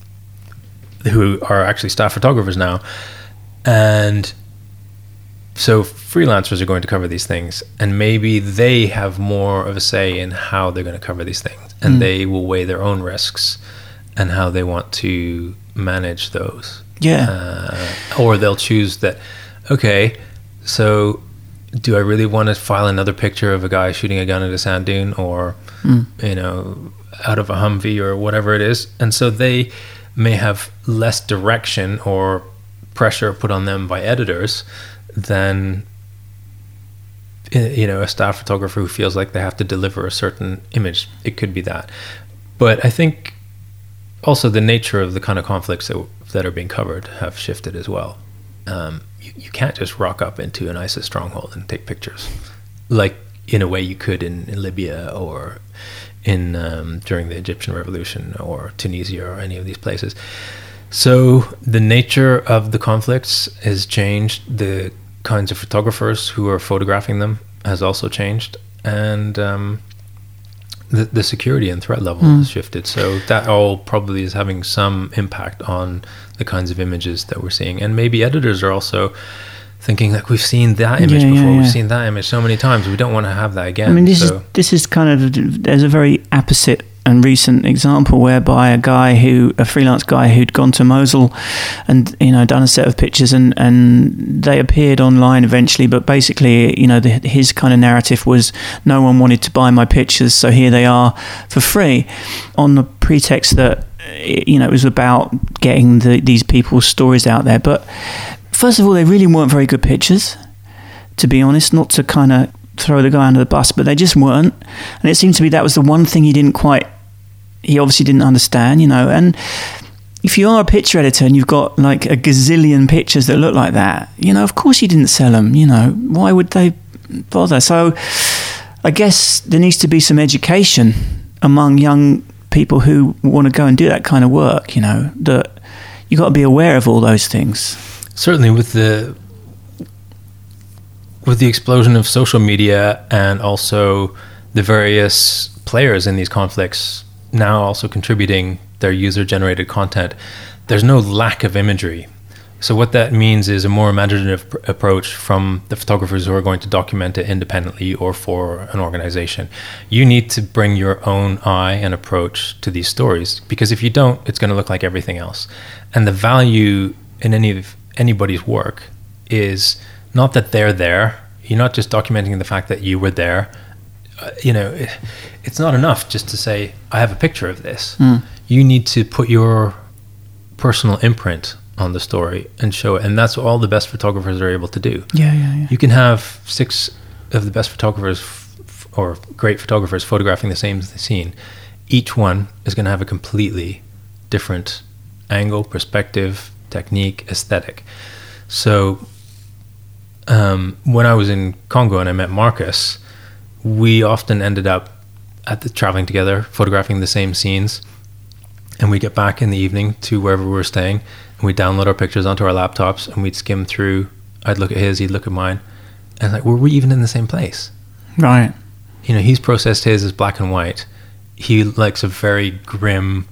who are actually staff photographers now. And so freelancers are going to cover these things, and maybe they have more of a say in how they're going to cover these things, and they will weigh their own risks and how they want to manage those. Or they'll choose that, okay, so do I really want to file another picture of a guy shooting a gun at a sand dune, or out of a Humvee or whatever it is? And so they may have less direction or pressure put on them by editors than a staff photographer who feels like they have to deliver a certain image. It could be that. But I think also the nature of the kind of conflicts that are being covered have shifted as well. You can't just rock up into an ISIS stronghold and take pictures like in a way you could in Libya or in during the Egyptian Revolution or Tunisia or any of these places. So the nature of the conflicts has changed. The kinds of photographers who are photographing them has also changed, and the security and threat level has shifted. So that all probably is having some impact on the kinds of images that we're seeing. And maybe editors are also thinking, like, we've seen that image before. We've seen that image so many times. We don't want to have that again. I mean, this is kind of, there's a very apposite and recent example whereby a freelance guy who'd gone to Mosul and done a set of pictures and they appeared online eventually, but basically his kind of narrative was no one wanted to buy my pictures, so here they are for free, on the pretext that it was about getting these people's stories out there. But first of all, they really weren't very good pictures, to be honest, not to kind of throw the guy under the bus, but they just weren't. And it seemed to be that was the one thing he obviously didn't understand, and if you are a picture editor and you've got like a gazillion pictures that look like that, of course you didn't sell them, why would they bother? So I guess there needs to be some education among young people who want to go and do that kind of work, that you got to be aware of all those things. Certainly with the explosion of social media and also the various players in these conflicts now also contributing their user-generated content, there's no lack of imagery. So what that means is a more imaginative approach from the photographers who are going to document it independently or for an organization. You need to bring your own eye and approach to these stories, because if you don't, it's going to look like everything else. And the value in anybody's work is not that they're there. You're not just documenting the fact that you were there. It's not enough just to say, I have a picture of this. You need to put your personal imprint on the story and show it. And that's all the best photographers are able to do. Yeah. You can have 6 of the best photographers or great photographers photographing the same scene, each one is going to have a completely different angle, perspective, technique, aesthetic. So when I was in Congo and I met Marcus, we often ended up traveling together, photographing the same scenes, and we'd get back in the evening to wherever we were staying, and we'd download our pictures onto our laptops, and we'd skim through. I'd look at his, he'd look at mine, and like, were we even in the same place? Right. You know, he's processed his as black and white. He likes a very grim,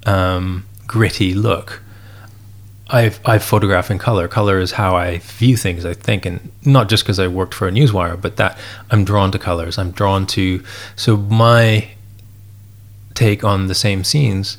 gritty look. I photograph in color. Color is how I view things, I think, and not just because I worked for a newswire, but that I'm drawn to colors. I'm drawn to, so my take on the same scenes,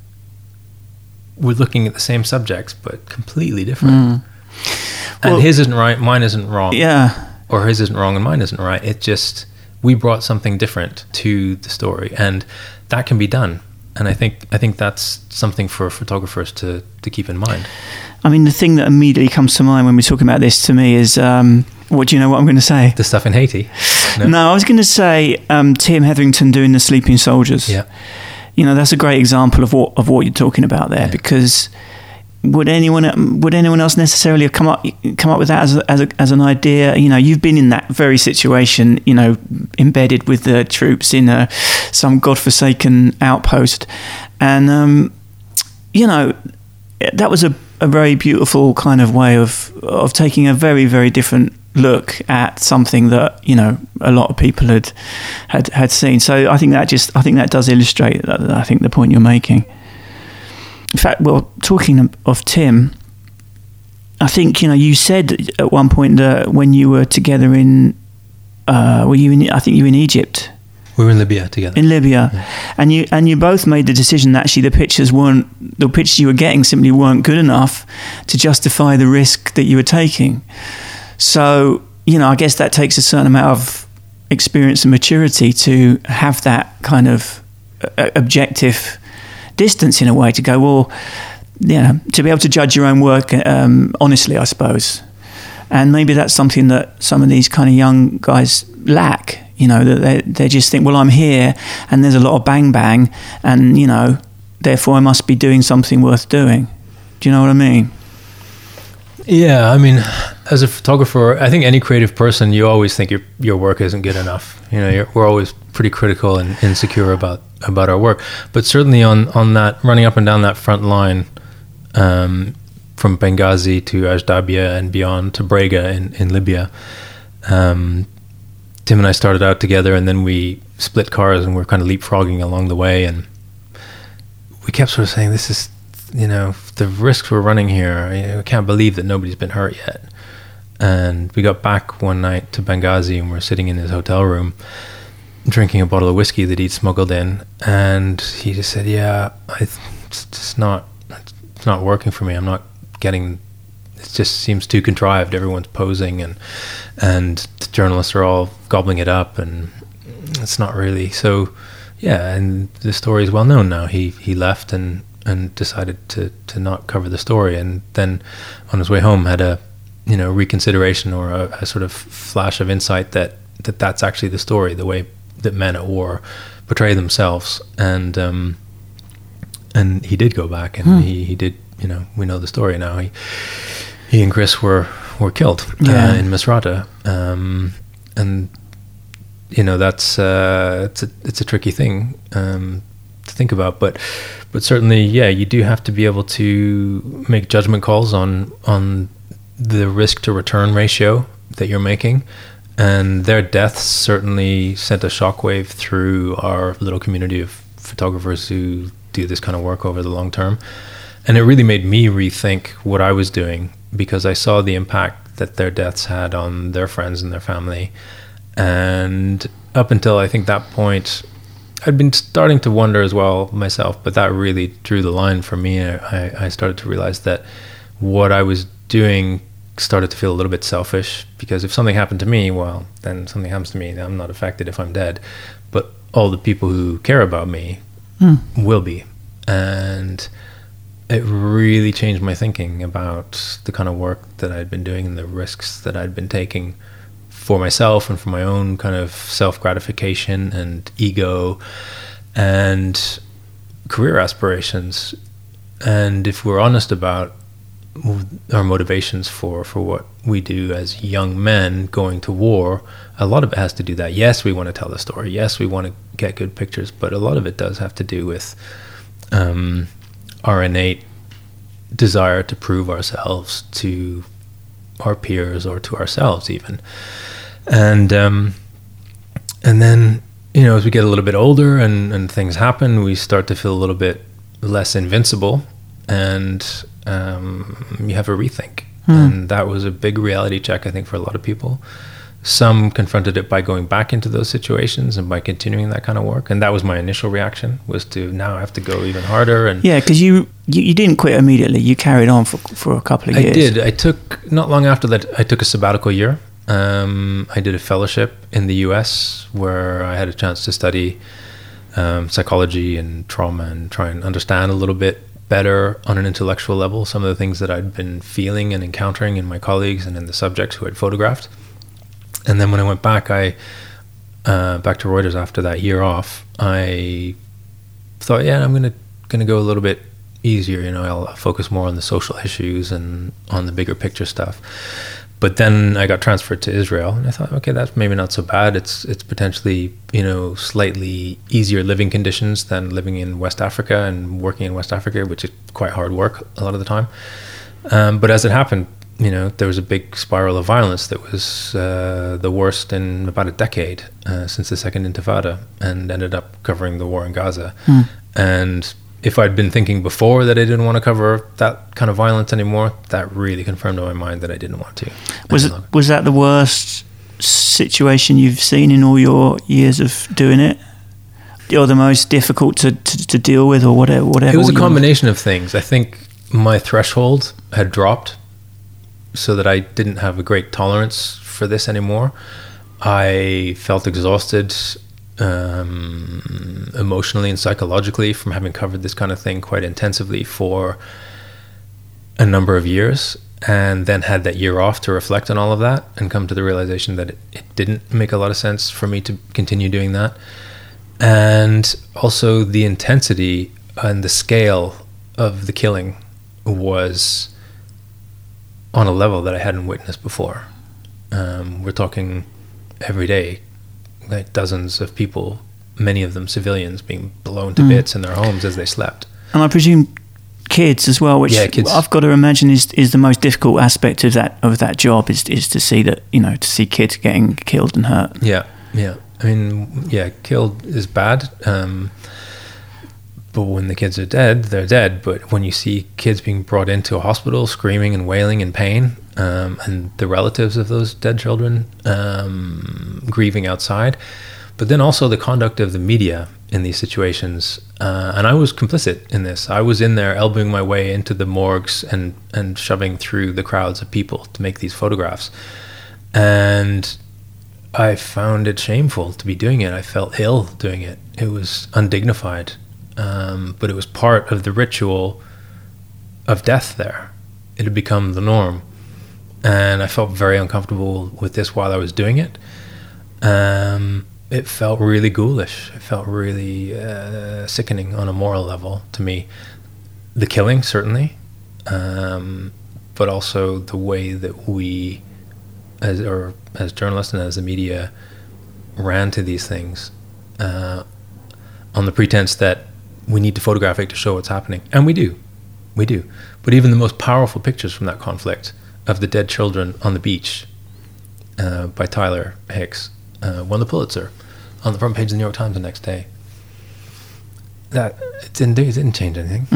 we're looking at the same subjects, but completely different. And his isn't right, mine isn't wrong. Yeah. Or his isn't wrong and mine isn't right. It just, we brought something different to the story, and that can be done. And I think that's something for photographers to keep in mind. I mean, the thing that immediately comes to mind when we're talking about this to me is, what do you know what I'm going to say? The stuff in Haiti? No, I was going to say Tim Hetherington doing The Sleeping Soldiers. Yeah. You know, that's a great example of what you're talking about there, because would anyone else necessarily have come up with that as an idea? You know, you've been in that very situation, you know, embedded with the troops in some godforsaken outpost, and you know, that was a very beautiful kind of way of taking a very, very different look at something that, you know, a lot of people had seen. So I think that does illustrate I think the point you're making. In fact, well, talking of Tim, I think, you know, you said at one point that when you were together I think you were in Egypt. We were in Libya together. In Libya, yeah. and you both made the decision that actually the pictures you were getting simply weren't good enough to justify the risk that you were taking. So, you know, I guess that takes a certain amount of experience and maturity to have that kind of objective distance in a way, to go, well, you know, to be able to judge your own work honestly, I suppose. And maybe that's something that some of these kind of young guys lack, you know, that they just think, well, I'm here and there's a lot of bang bang, and, you know, therefore I must be doing something worth doing. Do you know what I mean? Yeah, I mean, as a photographer, I think any creative person, you always think your work isn't good enough. You know, we're always pretty critical and insecure about our work. But certainly on that, running up and down that front line, from Benghazi to Ajdabia and beyond to Brega in Libya, Tim and I started out together, and then we split cars and we're kind of leapfrogging along the way, and we kept sort of saying, this is, you know, the risks we're running here, I can't believe that nobody's been hurt yet. And we got back one night to Benghazi, and we're sitting in his hotel room drinking a bottle of whiskey that he'd smuggled in, and he just said, yeah, it's not working for me. I'm not getting, it just seems too contrived. Everyone's posing, and the journalists are all gobbling it up, and it's not really. So yeah, and the story is well known now. He left and decided to not cover the story, and then on his way home had a, you know, reconsideration or a sort of flash of insight that's actually the story, the way that men at war portray themselves, and he did go back, and he did, you know, we know the story now. He and Chris were killed in Misrata, and you know, that's it's a tricky thing to think about, but certainly, yeah, you do have to be able to make judgment calls on the risk to return ratio that you're making. And their deaths certainly sent a shockwave through our little community of photographers who do this kind of work over the long term. And it really made me rethink what I was doing, because I saw the impact that their deaths had on their friends and their family. And up until I think that point, I'd been starting to wonder as well myself, but that really drew the line for me. I started to realize that what I was doing started to feel a little bit selfish, because if something happened to me, well, then something happens to me. I'm not affected if I'm dead, but all the people who care about me will be. And it really changed my thinking about the kind of work that I'd been doing and the risks that I'd been taking for myself and for my own kind of self-gratification and ego and career aspirations. And if we're honest about our motivations for what we do as young men going to war, a lot of it has to do that. Yes, we want to tell the story. Yes, we want to get good pictures, but a lot of it does have to do with our innate desire to prove ourselves to our peers or to ourselves even. And then, as we get a little bit older and things happen, we start to feel a little bit less invincible, and you have a rethink. And that was a big reality check, I think, for a lot of people. Some confronted it by going back into those situations and by continuing that kind of work. And that was my initial reaction, was to now I have to go even harder. And yeah, because you didn't quit immediately. You carried on for a couple of years. I did. I took, not long after that, I took a sabbatical year. I did a fellowship in the US where I had a chance to study psychology and trauma and try and understand a little bit better on an intellectual level some of the things that I'd been feeling and encountering in my colleagues and in the subjects who I'd photographed. And then when I went back, back to Reuters after that year off, I thought, yeah, I'm gonna go a little bit easier. I'll focus more on the social issues and on the bigger picture stuff. But then I got transferred to Israel, and I thought, okay, that's maybe not so bad. It's potentially, slightly easier living conditions than living in West Africa and working in West Africa, which is quite hard work a lot of the time. But as it happened, there was a big spiral of violence that was the worst in about a decade since the Second Intifada, and ended up covering the war in Gaza. And if I'd been thinking before that I didn't want to cover that kind of violence anymore, that really confirmed in my mind that I didn't want to. Was that the worst situation you've seen in all your years of doing it? Or the most difficult to deal with, or whatever? It was a combination of things. I think my threshold had dropped so that I didn't have a great tolerance for this anymore. I felt exhausted emotionally and psychologically from having covered this kind of thing quite intensively for a number of years, and then had that year off to reflect on all of that and come to the realization that it didn't make a lot of sense for me to continue doing that. And also the intensity and the scale of the killing was on a level that I hadn't witnessed before. We're talking every day, like dozens of people, many of them civilians, being blown to bits in their homes as they slept. And I presume kids as well, which kids. I've got to imagine is the most difficult aspect of that job is to see that, to see kids getting killed and hurt. Yeah. I mean, killed is bad. But when the kids are dead, they're dead. But when you see kids being brought into a hospital screaming and wailing in pain, and the relatives of those dead children grieving outside, but then also the conduct of the media in these situations. And I was complicit in this. I was in there elbowing my way into the morgues and shoving through the crowds of people to make these photographs. And I found it shameful to be doing it. I felt ill doing it. It was undignified. But it was part of the ritual of death there. It had become the norm. And I felt very uncomfortable with this while I was doing it. It felt really ghoulish. It felt really sickening on a moral level to me. The killing, certainly, but also the way that we, as journalists and as the media, ran to these things on the pretense that we need to photograph it to show what's happening. And we do. But even the most powerful pictures from that conflict of the dead children on the beach by Tyler Hicks won the Pulitzer on the front page of the New York Times the next day. That it didn't change anything.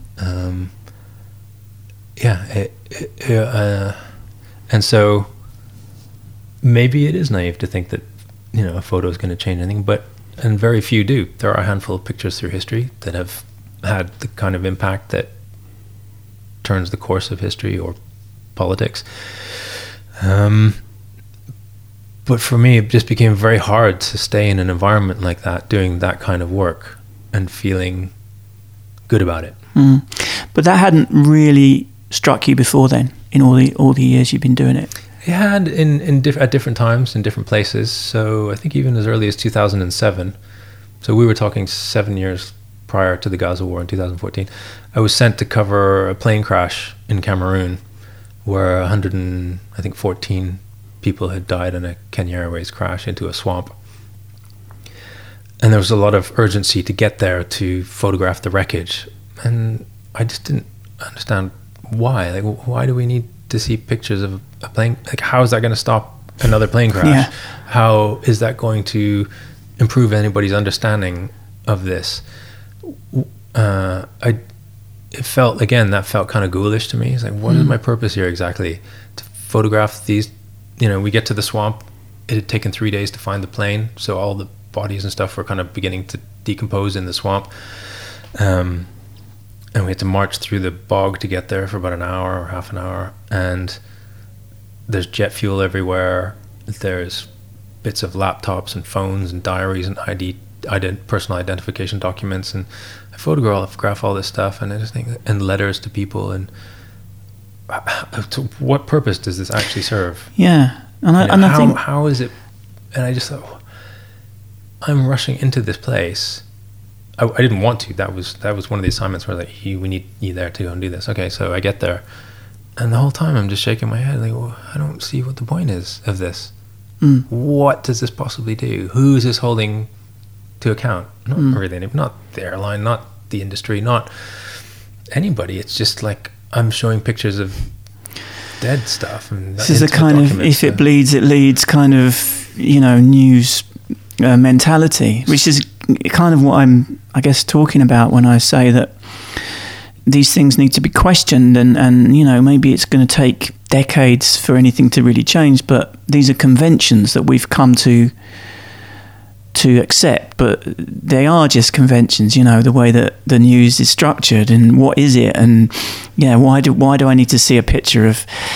And so maybe it is naive to think that a photo is going to change anything, and very few do. There are a handful of pictures through history that have had the kind of impact that turns the course of history or politics. But for me, it just became very hard to stay in an environment like that, doing that kind of work and feeling good about it. But that hadn't really struck you before then, in all the years you've been doing it? had at different times in different places. So I think even as early as 2007. So we were talking 7 years prior to the Gaza war in 2014. I was sent to cover a plane crash in Cameroon, where 114 people had died in a Kenya Airways crash into a swamp. And there was a lot of urgency to get there to photograph the wreckage. And I just didn't understand why. Like, why do we need to see pictures of a plane? Like, how is that going to stop another plane crash? Yeah. How is that going to improve anybody's understanding of this? It felt, again, that felt kind of ghoulish to me. It's like, what is my purpose here exactly? To photograph these, we get to the swamp. It had taken 3 days to find the plane, so all the bodies and stuff were kind of beginning to decompose in the swamp. And we had to march through the bog to get there for about an hour or half an hour. And there's jet fuel everywhere. There's bits of laptops and phones and diaries and personal identification documents. And I photograph all this stuff, and I just think, and letters to people. And to what purpose does this actually serve? Yeah. I think, how is it? And I just thought, I'm rushing into this place. I didn't want to. That was one of the assignments where we need you there to go and do this. Okay, so I get there, and the whole time I'm just shaking my head like, well, I don't see what the point is of this. What does this possibly do? Who is this holding to account? Not really, not the airline, not the industry, not anybody. It's just like I'm showing pictures of dead stuff. And this is a kind of if it bleeds, it leads kind of news mentality, which is kind of what I'm, I guess, talking about when I say that these things need to be questioned, and maybe it's going to take decades for anything to really change, but these are conventions that we've come to accept, but they are just conventions, the way that the news is structured, and what is it, and why do I need to see a picture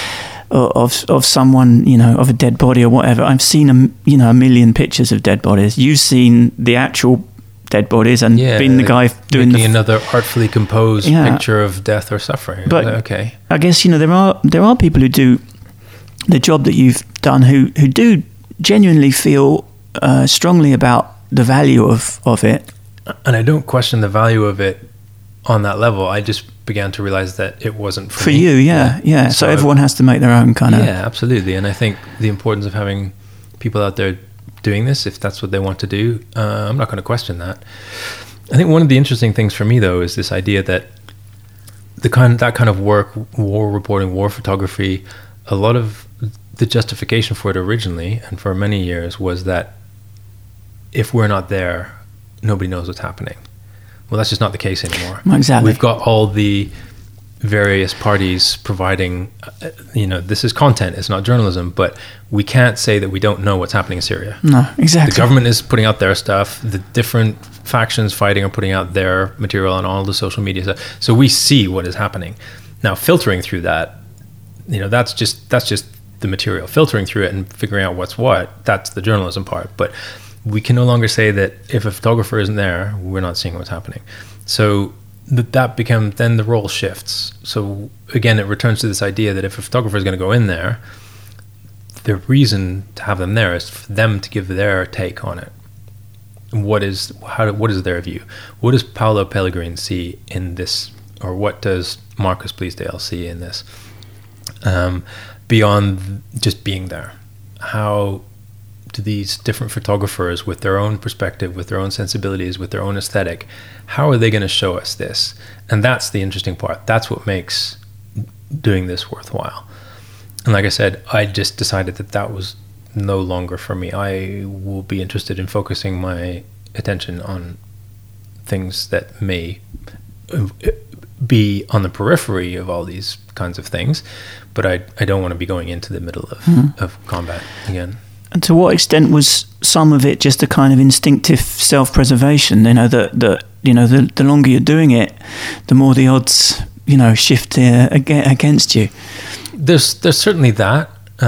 of someone, of a dead body or whatever? I've seen a million pictures of dead bodies. You've seen the actual dead bodies and been the guy doing another artfully composed picture of death or suffering. But okay, I guess there are people who do the job that you've done who do genuinely feel strongly about the value of it. And I don't question the value of it on that level. I just began to realize that it wasn't for me. You. Yeah. So everyone has to make their own kind of. Yeah, absolutely. And I think the importance of having people out there doing this, if that's what they want to do, I'm not going to question that. I think one of the interesting things for me, though, is this idea that that kind of work, war reporting, war photography, a lot of the justification for it originally and for many years was that if we're not there, nobody knows what's happening. Well, that's just not the case anymore. Exactly. We've got all the various parties providing, this is content, it's not journalism, but we can't say that we don't know what's happening in Syria. No, exactly. The government is putting out their stuff. The different factions fighting are putting out their material on all the social media stuff. So we see what is happening. Now, filtering through that, that's just the material. Filtering through it and figuring out what's what, that's the journalism part. But we can no longer say that if a photographer isn't there, we're not seeing what's happening. So that becomes, then the role shifts. So again, it returns to this idea that if a photographer is going to go in there, the reason to have them there is for them to give their take on it. What is their view? What does Paolo Pellegrin see in this, or what does Marcus Bleasdale see in this? Beyond just being there, how do these different photographers with their own perspective, with their own sensibilities, with their own aesthetic, how are they going to show us this? And that's the interesting part. That's what makes doing this worthwhile. And like I said, I just decided that was no longer for me. I will be interested in focusing my attention on things that may be on the periphery of all these kinds of things, but I don't want to be going into the middle of combat again. And to what extent was some of it just a kind of instinctive self-preservation? The longer you're doing it, the more the odds, shift against you. There's certainly that.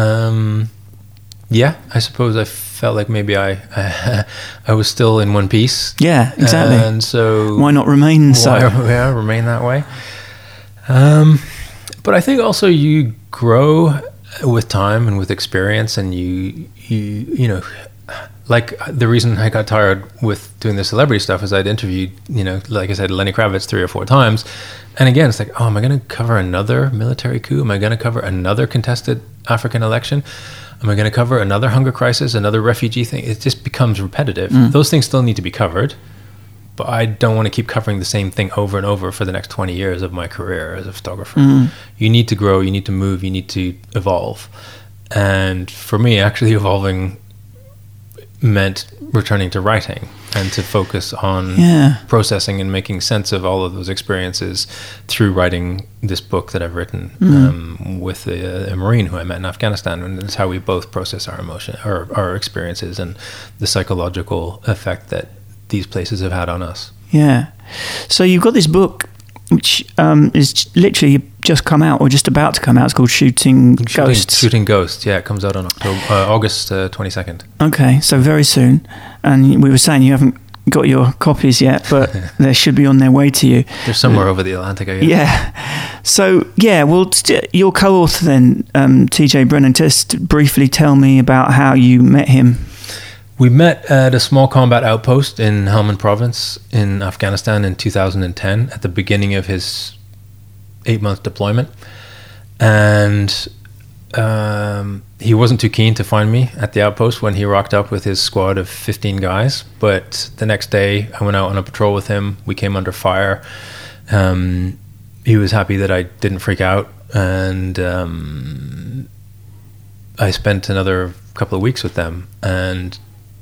I suppose I felt like maybe I was still in one piece. Yeah, exactly. And so why not remain remain that way? But I think also you grow with time and with experience, and you know, like the reason I got tired with doing the celebrity stuff is I'd interviewed, you know, like I said, Lenny Kravitz 3 or 4 times. And again, it's like, oh, am I going to cover another military coup? Am I going to cover another contested African election? Am I going to cover another hunger crisis, another refugee thing? It just becomes repetitive. Those things still need to be covered, but I don't want to keep covering the same thing over and over for the next 20 years of my career as a photographer. You need to grow, you need to move, you need to evolve. And for me, actually evolving meant returning to writing and to focus on processing and making sense of all of those experiences through writing this book that I've written with a Marine who I met in Afghanistan. And it's how we both process our emotion, our experiences, and the psychological effect that these places have had on us. Yeah. So you've got this book, which is literally just come out or just about to come out. It's called Shooting Ghosts. Shooting Ghosts, yeah. It comes out on August 22nd. Okay, so very soon. And we were saying you haven't got your copies yet, but they should be on their way to you. They're somewhere over the Atlantic, I guess. Yeah. So, yeah, well, your co-author then, TJ Brennan, just briefly tell me about how you met him. We met at a small combat outpost in Helmand province in Afghanistan in 2010 at the beginning of his 8-month deployment. And he wasn't too keen to find me at the outpost when he rocked up with his squad of 15 guys. But the next day I went out on a patrol with him. We came under fire. He was happy that I didn't freak out. And I spent another couple of weeks with them. And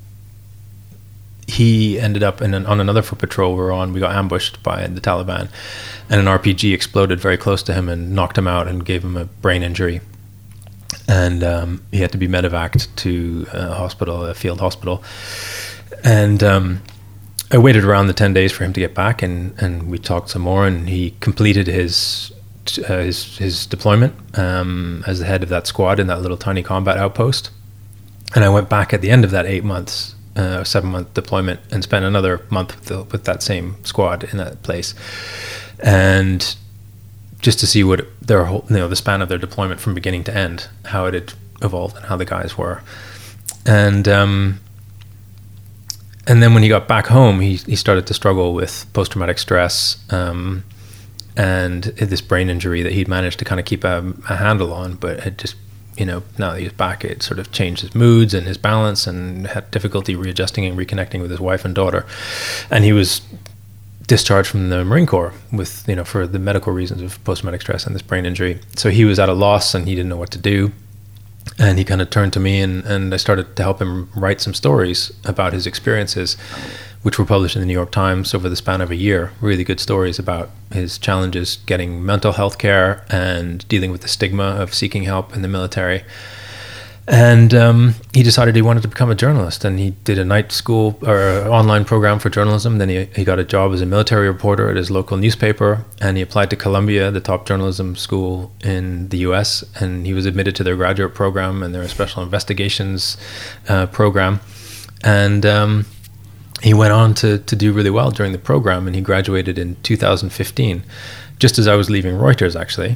he ended up on another foot patrol we were on. We got ambushed by the Taliban, and an RPG exploded very close to him and knocked him out and gave him a brain injury. And he had to be medevaced to a field hospital. And I waited around the 10 days for him to get back, and we talked some more, and he completed his deployment as the head of that squad in that little tiny combat outpost. And I went back at the end of that 7-month deployment and spent another month with that same squad in that place, and just to see what their whole, the span of their deployment from beginning to end, how it had evolved and how the guys were. And then when he got back home, he started to struggle with post-traumatic stress and this brain injury that he'd managed to kind of keep a handle on, but had just, now that he was back, it sort of changed his moods and his balance, and had difficulty readjusting and reconnecting with his wife and daughter. And he was discharged from the Marine Corps with, for the medical reasons of post-traumatic stress and this brain injury. So he was at a loss and he didn't know what to do. And he kind of turned to me, and I started to help him write some stories about his experiences, which were published in the New York Times over the span of a year. Really good stories about his challenges getting mental health care and dealing with the stigma of seeking help in the military. And he decided he wanted to become a journalist, and he did a night school or online program for journalism. Then he got a job as a military reporter at his local newspaper, and he applied to Columbia, the top journalism school in the US, and he was admitted to their graduate program and their special investigations program. And he went on to do really well during the program, and he graduated in 2015, just as I was leaving Reuters, actually.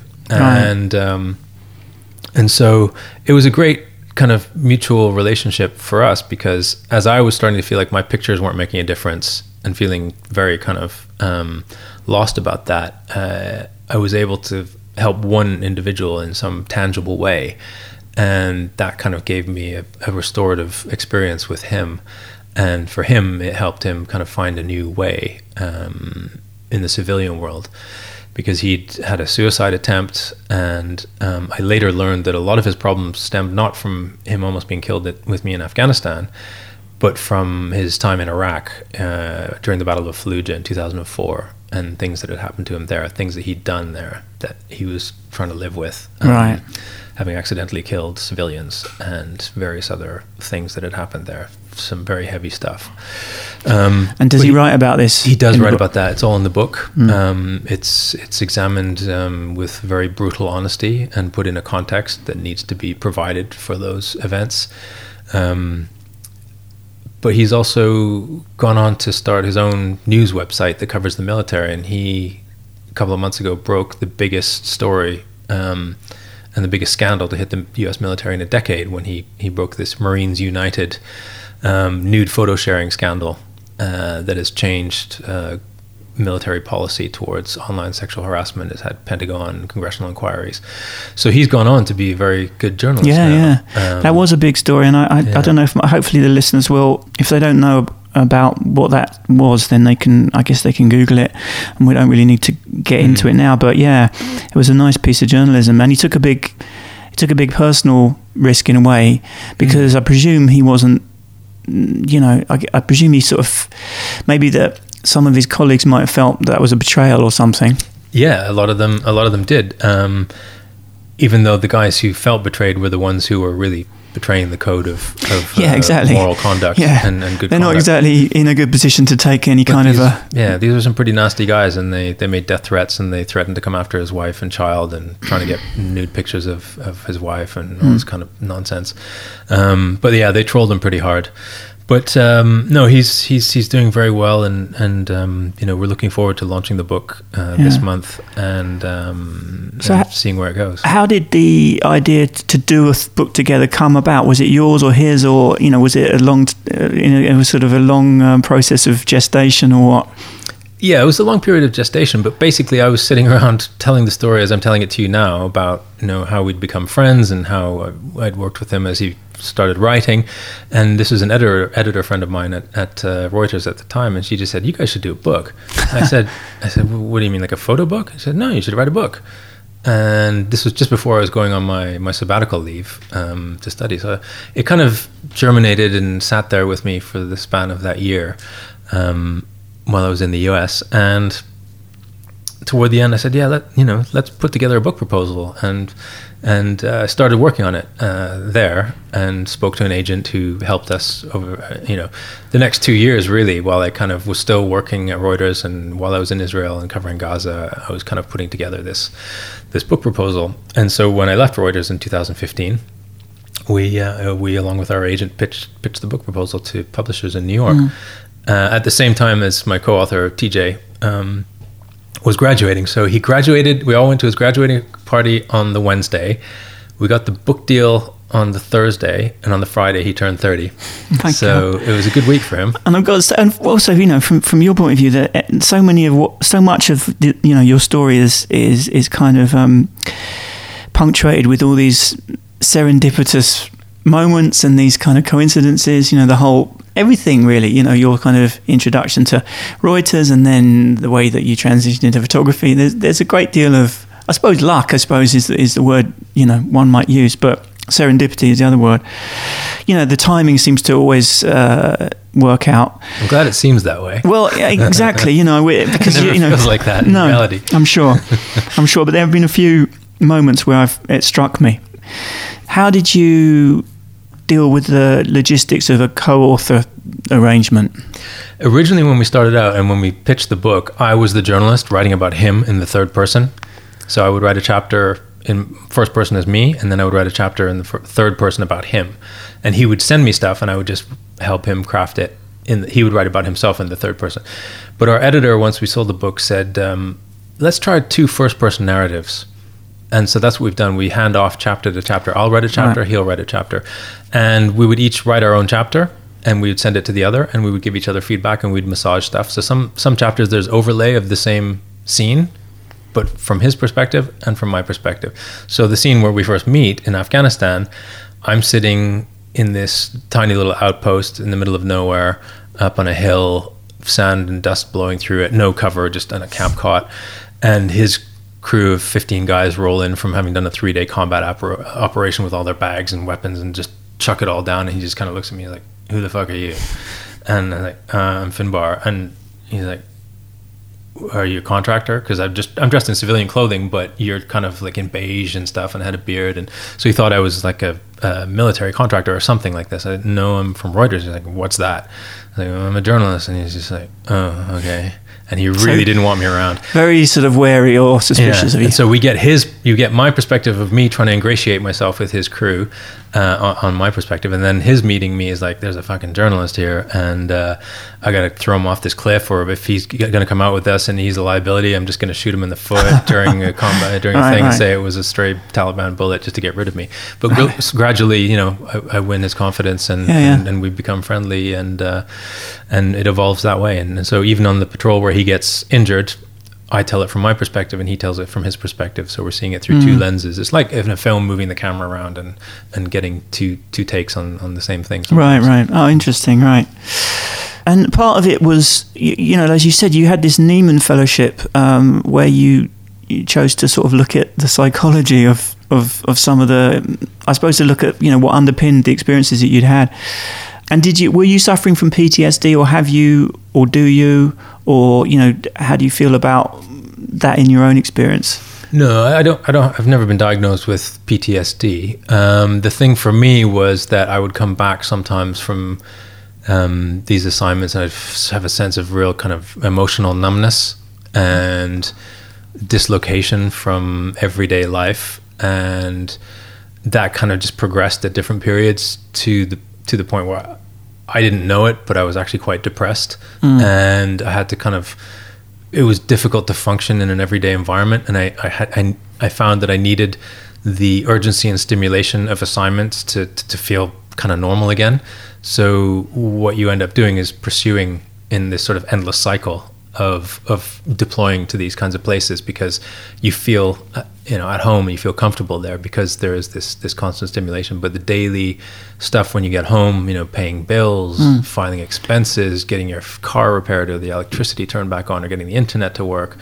And so it was a great kind of mutual relationship for us, because as I was starting to feel like my pictures weren't making a difference and feeling very kind of lost about that, I was able to help one individual in some tangible way. And that kind of gave me a restorative experience with him. And for him, it helped him kind of find a new way in the civilian world, because he'd had a suicide attempt. And I later learned that a lot of his problems stemmed not from him almost being killed with me in Afghanistan, but from his time in Iraq during the Battle of Fallujah in 2004, and things that had happened to him there, things that he'd done there that he was trying to live with. Right. Having accidentally killed civilians and various other things that had happened there. Some very heavy stuff. And does he write about this? He does write about that. It's all in the book. It's examined with very brutal honesty and put in a context that needs to be provided for those events. But he's also gone on to start his own news website that covers the military, and he, a couple of months ago, broke the biggest story, and and the biggest scandal to hit the U.S. military in a decade when he broke this Marines United nude photo sharing scandal that has changed military policy towards online sexual harassment. Has had Pentagon congressional inquiries. So he's gone on to be a very good journalist. Yeah. That was a big story, and I don't know if hopefully the listeners will, if they don't know about what that was, then they can Google it, and we don't really need to get into it now. But yeah, it was a nice piece of journalism, and he took a big personal risk in a way, because I presume he wasn't, I presume he sort of, maybe that some of his colleagues might have felt that was a betrayal or something. Yeah, a lot of them did. Even though the guys who felt betrayed were the ones who were really betraying the code of moral conduct and good conduct. They're not exactly in a good position to take any these are some pretty nasty guys, and they made death threats, and they threatened to come after his wife and child, and trying to get nude pictures of his wife and all this kind of nonsense. But yeah, they trolled him pretty hard. But no, he's doing very well, and we're looking forward to launching the book this month, and seeing where it goes. How did the idea to do a book together come about? Was it yours or his, or was it it was sort of a long process of gestation, or what? Yeah, it was a long period of gestation, but basically I was sitting around telling the story as I'm telling it to you now about how we'd become friends and how I'd worked with him as he started writing. And this was an editor friend of mine at Reuters at the time, and she just said, "You guys should do a book." I said, "What do you mean, like a photo book?" I said, "No, you should write a book." And this was just before I was going on my sabbatical leave to study. So it kind of germinated and sat there with me for the span of that year while I was in the US. And toward the end, I said, let's put together a book proposal. And I started working on it there, and spoke to an agent who helped us over, the next 2 years, really, while I kind of was still working at Reuters, and while I was in Israel and covering Gaza, I was kind of putting together this book proposal. And so when I left Reuters in 2015, we along with our agent, pitched the book proposal to publishers in New York. At the same time as my co-author, TJ, was graduating. So he graduated, we all went to his graduating party on the Wednesday. We got the book deal on the Thursday, and on the Friday he turned 30. So it was a good week for him. And I've got to say, and also, from your point of view, that so much of your story is kind of punctuated with all these serendipitous moments and these kind of coincidences. Everything really, your kind of introduction to Reuters, and then the way that you transitioned into photography. There's a great deal of, I suppose, luck, is the word, one might use, but serendipity is the other word. The timing seems to always work out. I'm glad it seems that way. Well, exactly, because it never feels like that in reality. I'm sure, but there have been a few moments where it struck me. How did you deal with the logistics of a co-author arrangement? Originally, when we started out and when we pitched the book, I was the journalist writing about him in the third person. So I would write a chapter in first person as me, and then I would write a chapter in the third person about him. And he would send me stuff, and I would just help him craft it. He would write about himself in the third person. But our editor, once we sold the book, said, let's try 2 first person narratives. And so that's what we've done. We hand off chapter to chapter. I'll write a chapter, He'll write a chapter. And we would each write our own chapter, and we would send it to the other, and we would give each other feedback, and we'd massage stuff. So some chapters, there's overlay of the same scene, but from his perspective and from my perspective. So the scene where we first meet in Afghanistan, I'm sitting in this tiny little outpost in the middle of nowhere, up on a hill, sand and dust blowing through it, no cover, just on a camp cot. And his crew of 15 guys roll in from having done a 3-day combat operation with all their bags and weapons, and just chuck it all down. And he just kind of looks at me like, "Who the fuck are you?" And I'm like, "I'm Finbar." And he's like, "Are you a contractor?" Because I'm dressed in civilian clothing, but you're kind of like in beige and stuff, and had a beard. And so he thought I was like a military contractor or something like this. I know I'm from Reuters. He's like, what's that? I was like, I'm a journalist. And he's just like, oh, okay. And he really didn't want me around. Very sort of wary or suspicious of you. And so you get my perspective of me trying to ingratiate myself with his crew on my perspective. And then his meeting me is like, there's a fucking journalist here and I got to throw him off this cliff, or if he's going to come out with us and he's a liability, I'm just going to shoot him in the foot during a combat, during a thing and say it was a stray Taliban bullet just to get rid of me. But gradually, I win his confidence and we become friendly and it evolves that way. And so even on the patrol where he gets injured, I tell it from my perspective and he tells it from his perspective. So we're seeing it through two lenses. It's like in a film, moving the camera around and getting two takes on the same thing. Sometimes. Right. Oh, interesting. Right. And part of it was, as you said, you had this Nieman Fellowship where you chose to sort of look at the psychology of some of the, I suppose, to look at, what underpinned the experiences that you'd had. And were you suffering from PTSD, or have you, or do you, or how do you feel about that in your own experience? No, I don't. I've never been diagnosed with PTSD. The thing for me was that I would come back sometimes from these assignments and I'd have a sense of real kind of emotional numbness and dislocation from everyday life, and that kind of just progressed at different periods to the point where I didn't know it, but I was actually quite depressed, and I had to it was difficult to function in an everyday environment, and I found that I needed the urgency and stimulation of assignments to feel kind of normal again. So what you end up doing is pursuing in this sort of endless cycle of deploying to these kinds of places, because you feel at home, you feel comfortable there because there is this constant stimulation. But the daily stuff when you get home, paying bills, filing expenses, getting your car repaired or the electricity turned back on, or getting the internet to work,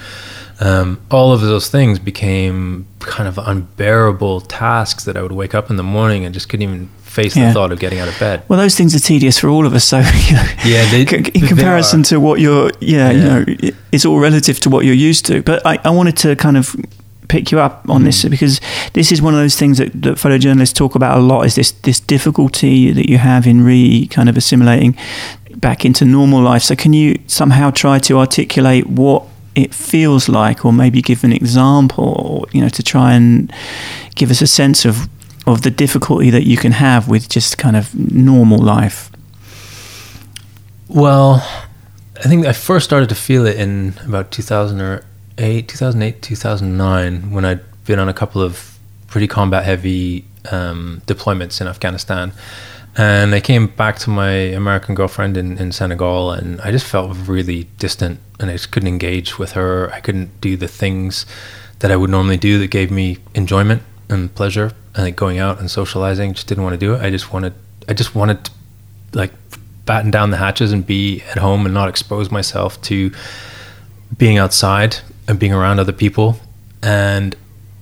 all of those things became kind of unbearable tasks that I would wake up in the morning and just couldn't even face the thought of getting out of bed. Well, those things are tedious for all of us. So, in comparison to what you're, it's all relative to what you're used to. But I wanted to kind of pick you up on this, because this is one of those things that photojournalists talk about a lot, is this difficulty that you have in kind of assimilating back into normal life. So can you somehow try to articulate what it feels like, or maybe give an example, or, to try and give us a sense of the difficulty that you can have with just kind of normal life? Well, I think I first started to feel it in about 2008, 2009, when I'd been on a couple of pretty combat-heavy deployments in Afghanistan. And I came back to my American girlfriend in Senegal, and I just felt really distant, and I just couldn't engage with her. I couldn't do the things that I would normally do that gave me enjoyment and pleasure, and like going out and socializing. Just didn't want to do it. I just wanted to like batten down the hatches and be at home and not expose myself to being outside and being around other people. And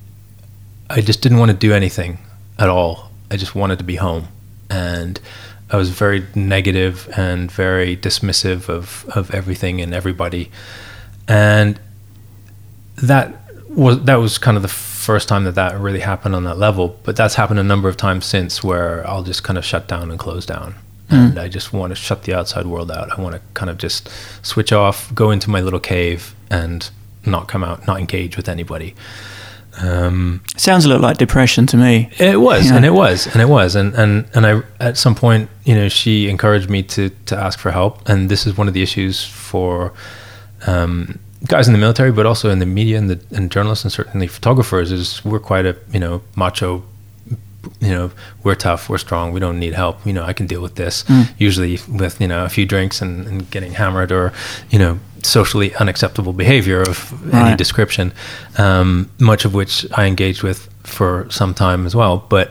I just didn't want to do anything at all. I just wanted to be home. And I was very negative and very dismissive of everything and everybody. And that was kind of the first time that really happened on that level. But that's happened a number of times since, where I'll just kind of shut down and close down. And I just want to shut the outside world out. I want to kind of just switch off, go into my little cave and not come out, not engage with anybody. Sounds a little like depression to me. It was, and it was. And I, at some point, she encouraged me to ask for help. And this is one of the issues for guys in the military, but also in the media and journalists and certainly photographers, is we're quite a, macho, we're tough, we're strong, we don't need help, I can deal with this, usually with, a few drinks and getting hammered, or, socially unacceptable behavior of any description, much of which I engaged with for some time as well. But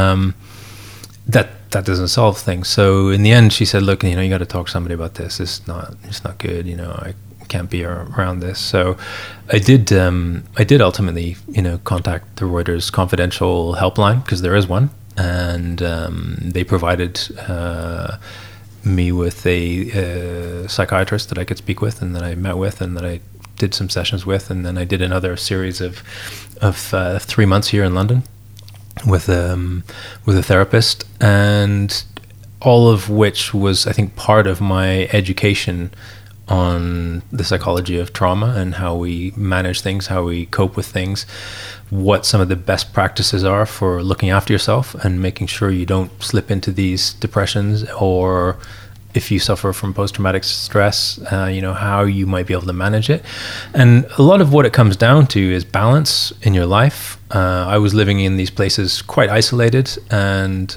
that doesn't solve things. So in the end, she said, look, you got to talk to somebody about this. It's not good. I can't be around this. So I did ultimately, contact the Reuters confidential helpline, because there is one, and they provided me with a psychiatrist that I could speak with, and that I met with, and that I did some sessions with, and then I did another series of 3 months here in London, with a therapist, and all of which was, I think, part of my education on the psychology of trauma and how we manage things, how we cope with things, what some of the best practices are for looking after yourself and making sure you don't slip into these depressions, or if you suffer from post-traumatic stress, how you might be able to manage it. And a lot of what it comes down to is balance in your life. I was living in these places quite isolated, and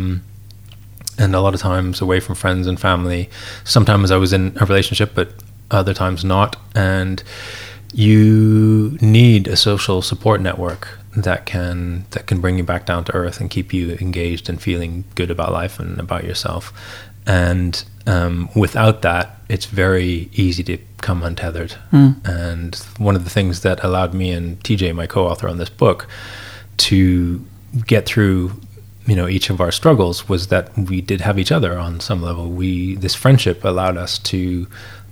a lot of times away from friends and family. Sometimes I was in a relationship, but other times not. And you need a social support network that can bring you back down to earth and keep you engaged and feeling good about life and about yourself. And without that, it's very easy to become untethered. And one of the things that allowed me and TJ, my co-author on this book, to get through each of our struggles was that we did have each other on some level. This friendship allowed us to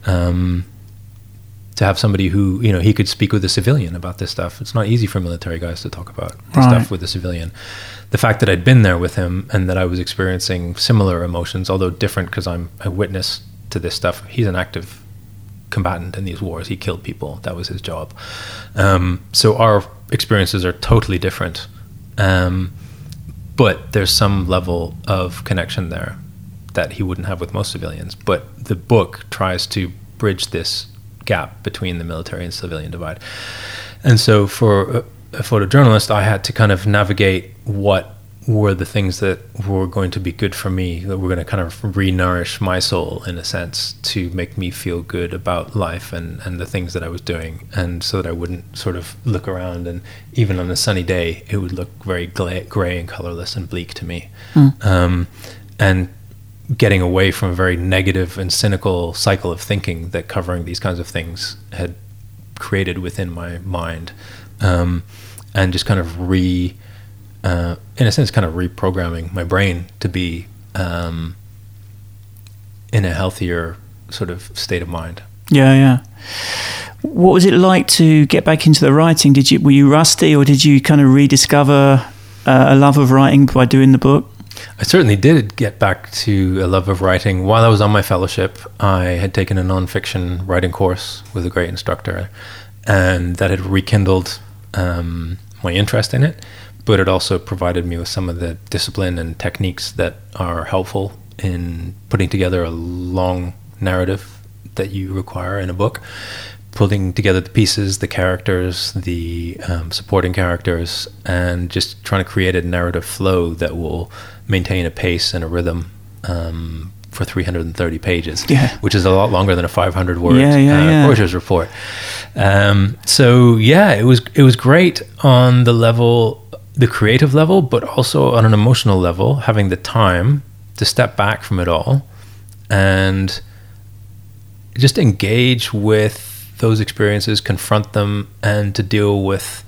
have somebody who, he could speak with a civilian about this stuff. It's not easy for military guys to talk about this stuff with a civilian. The fact that I'd been there with him and that I was experiencing similar emotions, although different because I'm a witness to this stuff. He's an active combatant in these wars. He killed people. That was his job. So our experiences are totally different. But there's some level of connection there that he wouldn't have with most civilians. But the book tries to bridge this gap between the military and civilian divide. And so for a photojournalist, I had to kind of navigate what were the things that were going to be good for me, that were going to kind of re-nourish my soul in a sense, to make me feel good about life and the things that I was doing, and so that I wouldn't sort of look around and even on a sunny day it would look very gray and colorless and bleak to me. And getting away from a very negative and cynical cycle of thinking that covering these kinds of things had created within my mind, and just kind of in a sense, kind of reprogramming my brain to be in a healthier sort of state of mind. Yeah. What was it like to get back into the writing? Were you rusty, or did you kind of rediscover a love of writing by doing the book? I certainly did get back to a love of writing. While I was on my fellowship, I had taken a nonfiction writing course with a great instructor, and that had rekindled my interest in it. But it also provided me with some of the discipline and techniques that are helpful in putting together a long narrative that you require in a book, putting together the pieces, the characters, the supporting characters, and just trying to create a narrative flow that will maintain a pace and a rhythm for 330 pages, which is a lot longer than a 500-word Reuters report. So it was great on the level, the creative level, but also on an emotional level, having the time to step back from it all and just engage with those experiences, confront them, and to deal with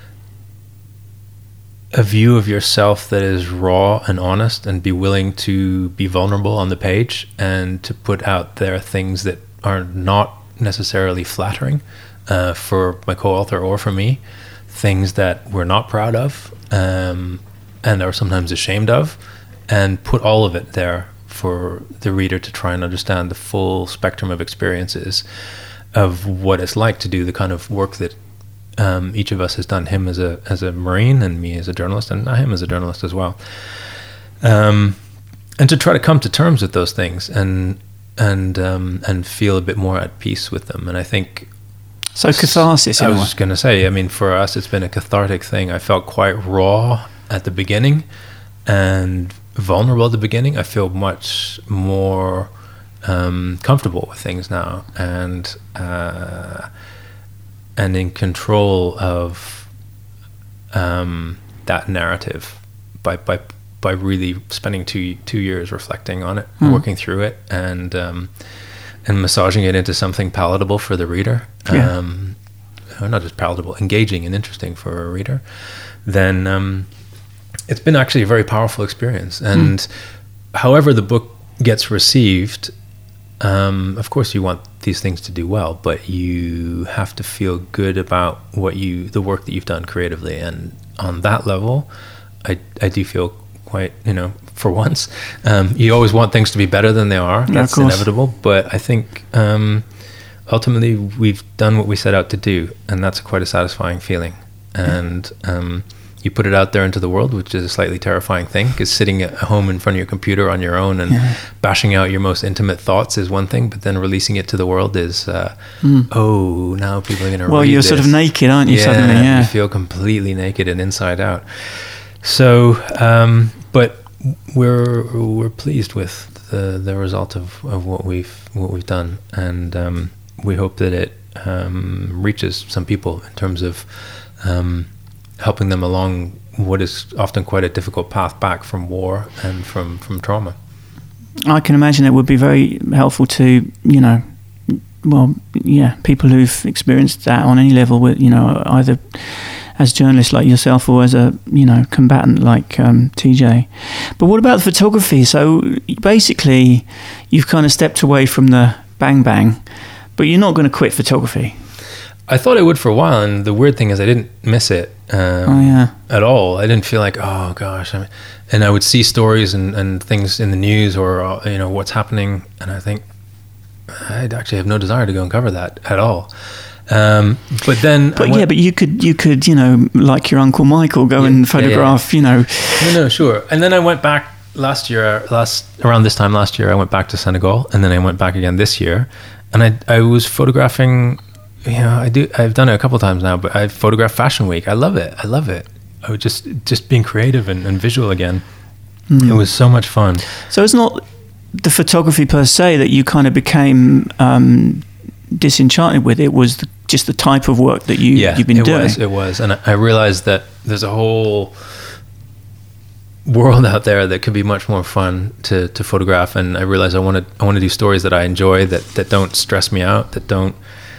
a view of yourself that is raw and honest, and be willing to be vulnerable on the page and to put out there things that are not necessarily flattering for my co-author or for me, things that we're not proud of and are sometimes ashamed of, and put all of it there for the reader to try and understand the full spectrum of experiences of what it's like to do the kind of work that each of us has done, him as a Marine and me as a journalist, and him as a journalist as well. And to try to come to terms with those things and feel a bit more at peace with them. And I think so catharsis. I was just going to say, I mean, for us, it's been a cathartic thing. I felt quite raw at the beginning and vulnerable at the beginning. I feel much more comfortable with things now, and in control of that narrative by really spending two years reflecting on it, working through it, and massaging it into something palatable for the reader. Not just palatable, engaging and interesting for a reader. Then it's been actually a very powerful experience. And however the book gets received, of course you want these things to do well, but you have to feel good about the work that you've done creatively. And on that level, I do feel quite, for once, you always want things to be better than they are. That's inevitable. But I think ultimately we've done what we set out to do, and that's quite a satisfying feeling. And you put it out there into the world, which is a slightly terrifying thing, because sitting at home in front of your computer on your own and bashing out your most intimate thoughts is one thing, but then releasing it to the world is, now people are going to read Well, you're this. sort of naked, aren't you, suddenly? Yeah, you feel completely naked and inside out. So, but we're pleased with the result of what we've done, and we hope that it reaches some people in terms of helping them along what is often quite a difficult path back from war and from trauma. I can imagine it would be very helpful to, people who've experienced that on any level, with, either as journalists like yourself or as a, combatant like TJ. But what about the photography? So basically, you've kind of stepped away from the bang bang, but you're not going to quit photography. I thought I would for a while, and the weird thing is I didn't miss it at all. I didn't feel like, oh gosh, and I would see stories and things in the news or what's happening, and I think I'd actually have no desire to go and cover that at all. But you could like your Uncle Michael, go and photograph. No, sure. And then I went back around this time last year. I went back to Senegal, and then I went back again this year, and I was photographing. I've done it a couple of times now, but I've photographed Fashion Week. I love it. I was just being creative and visual again. It was so much fun. So it's not the photography per se that you kind of became disenchanted with. It was just the type of work that you've been doing. It was. And I realized that there's a whole world out there that could be much more fun to photograph. And I realized I want to do stories that I enjoy, that don't stress me out, that don't.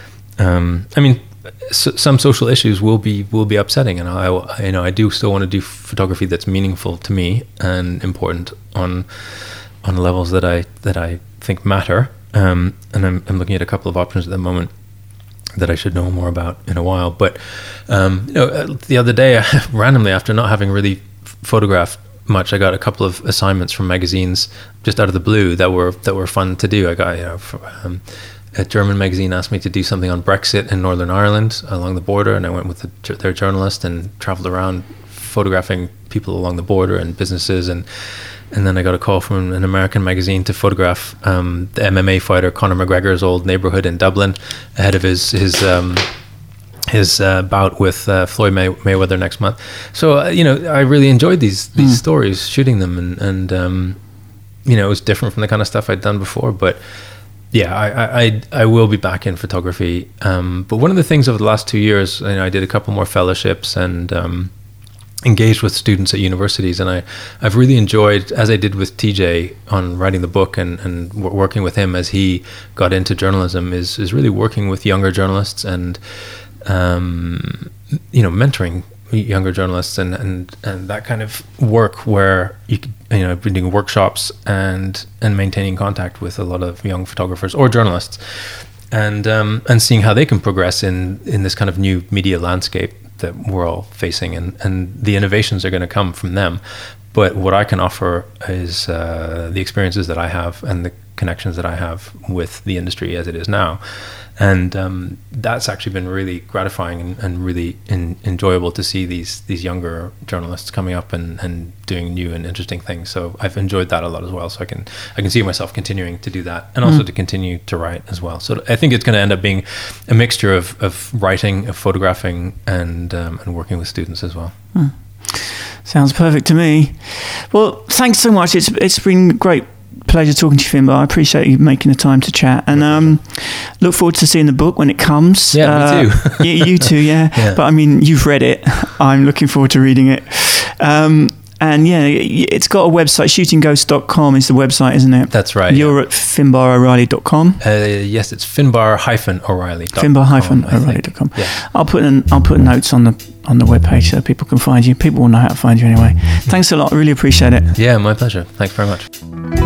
Some social issues will be upsetting, and I do still want to do photography that's meaningful to me and important on levels that I think matter. And I'm looking at a couple of options at the moment that I should know more about in a while. But the other day, randomly, after not having really photographed much, I got a couple of assignments from magazines just out of the blue that were fun to do. I got a German magazine asked me to do something on Brexit in Northern Ireland along the border, and I went with their journalist and traveled around photographing people along the border and businesses, and then I got a call from an American magazine to photograph the MMA fighter Conor McGregor's old neighborhood in Dublin ahead of his bout with Floyd Mayweather next month. So I really enjoyed these stories, shooting them, and it was different from the kind of stuff I'd done before, but. Yeah, I will be back in photography. But one of the things over the last 2 years, I did a couple more fellowships and engaged with students at universities. And I've really enjoyed, as I did with TJ on writing the book and working with him as he got into journalism, is really working with younger journalists and, mentoring younger journalists and that kind of work where I've been doing workshops and maintaining contact with a lot of young photographers or journalists and seeing how they can progress in this kind of new media landscape that we're all facing, and the innovations are going to come from them. But what I can offer is the experiences that I have and the connections that I have with the industry as it is now. And that's actually been really gratifying and really enjoyable to see these younger journalists coming up and doing new and interesting things. So I've enjoyed that a lot as well. So I can see myself continuing to do that, and also to continue to write as well. So I think it's going to end up being a mixture of writing, of photographing, and working with students as well. Sounds perfect to me. Well, thanks so much. It's been great. Pleasure talking to you, Finbar. I appreciate you making the time to chat, and look forward to seeing the book when it comes. Yeah, me too. You too, yeah. But you've read it. I'm looking forward to reading it. And it's got a website, shootingghost.com is the website, isn't it? That's right. You're at finbaroreilly.com. Yes, it's finbar-o'reilly.com. Finbar-o'reilly.com. Yeah. I'll put notes on the webpage so people can find you. People will know how to find you anyway. Thanks a lot. I really appreciate it. Yeah, my pleasure. Thanks very much.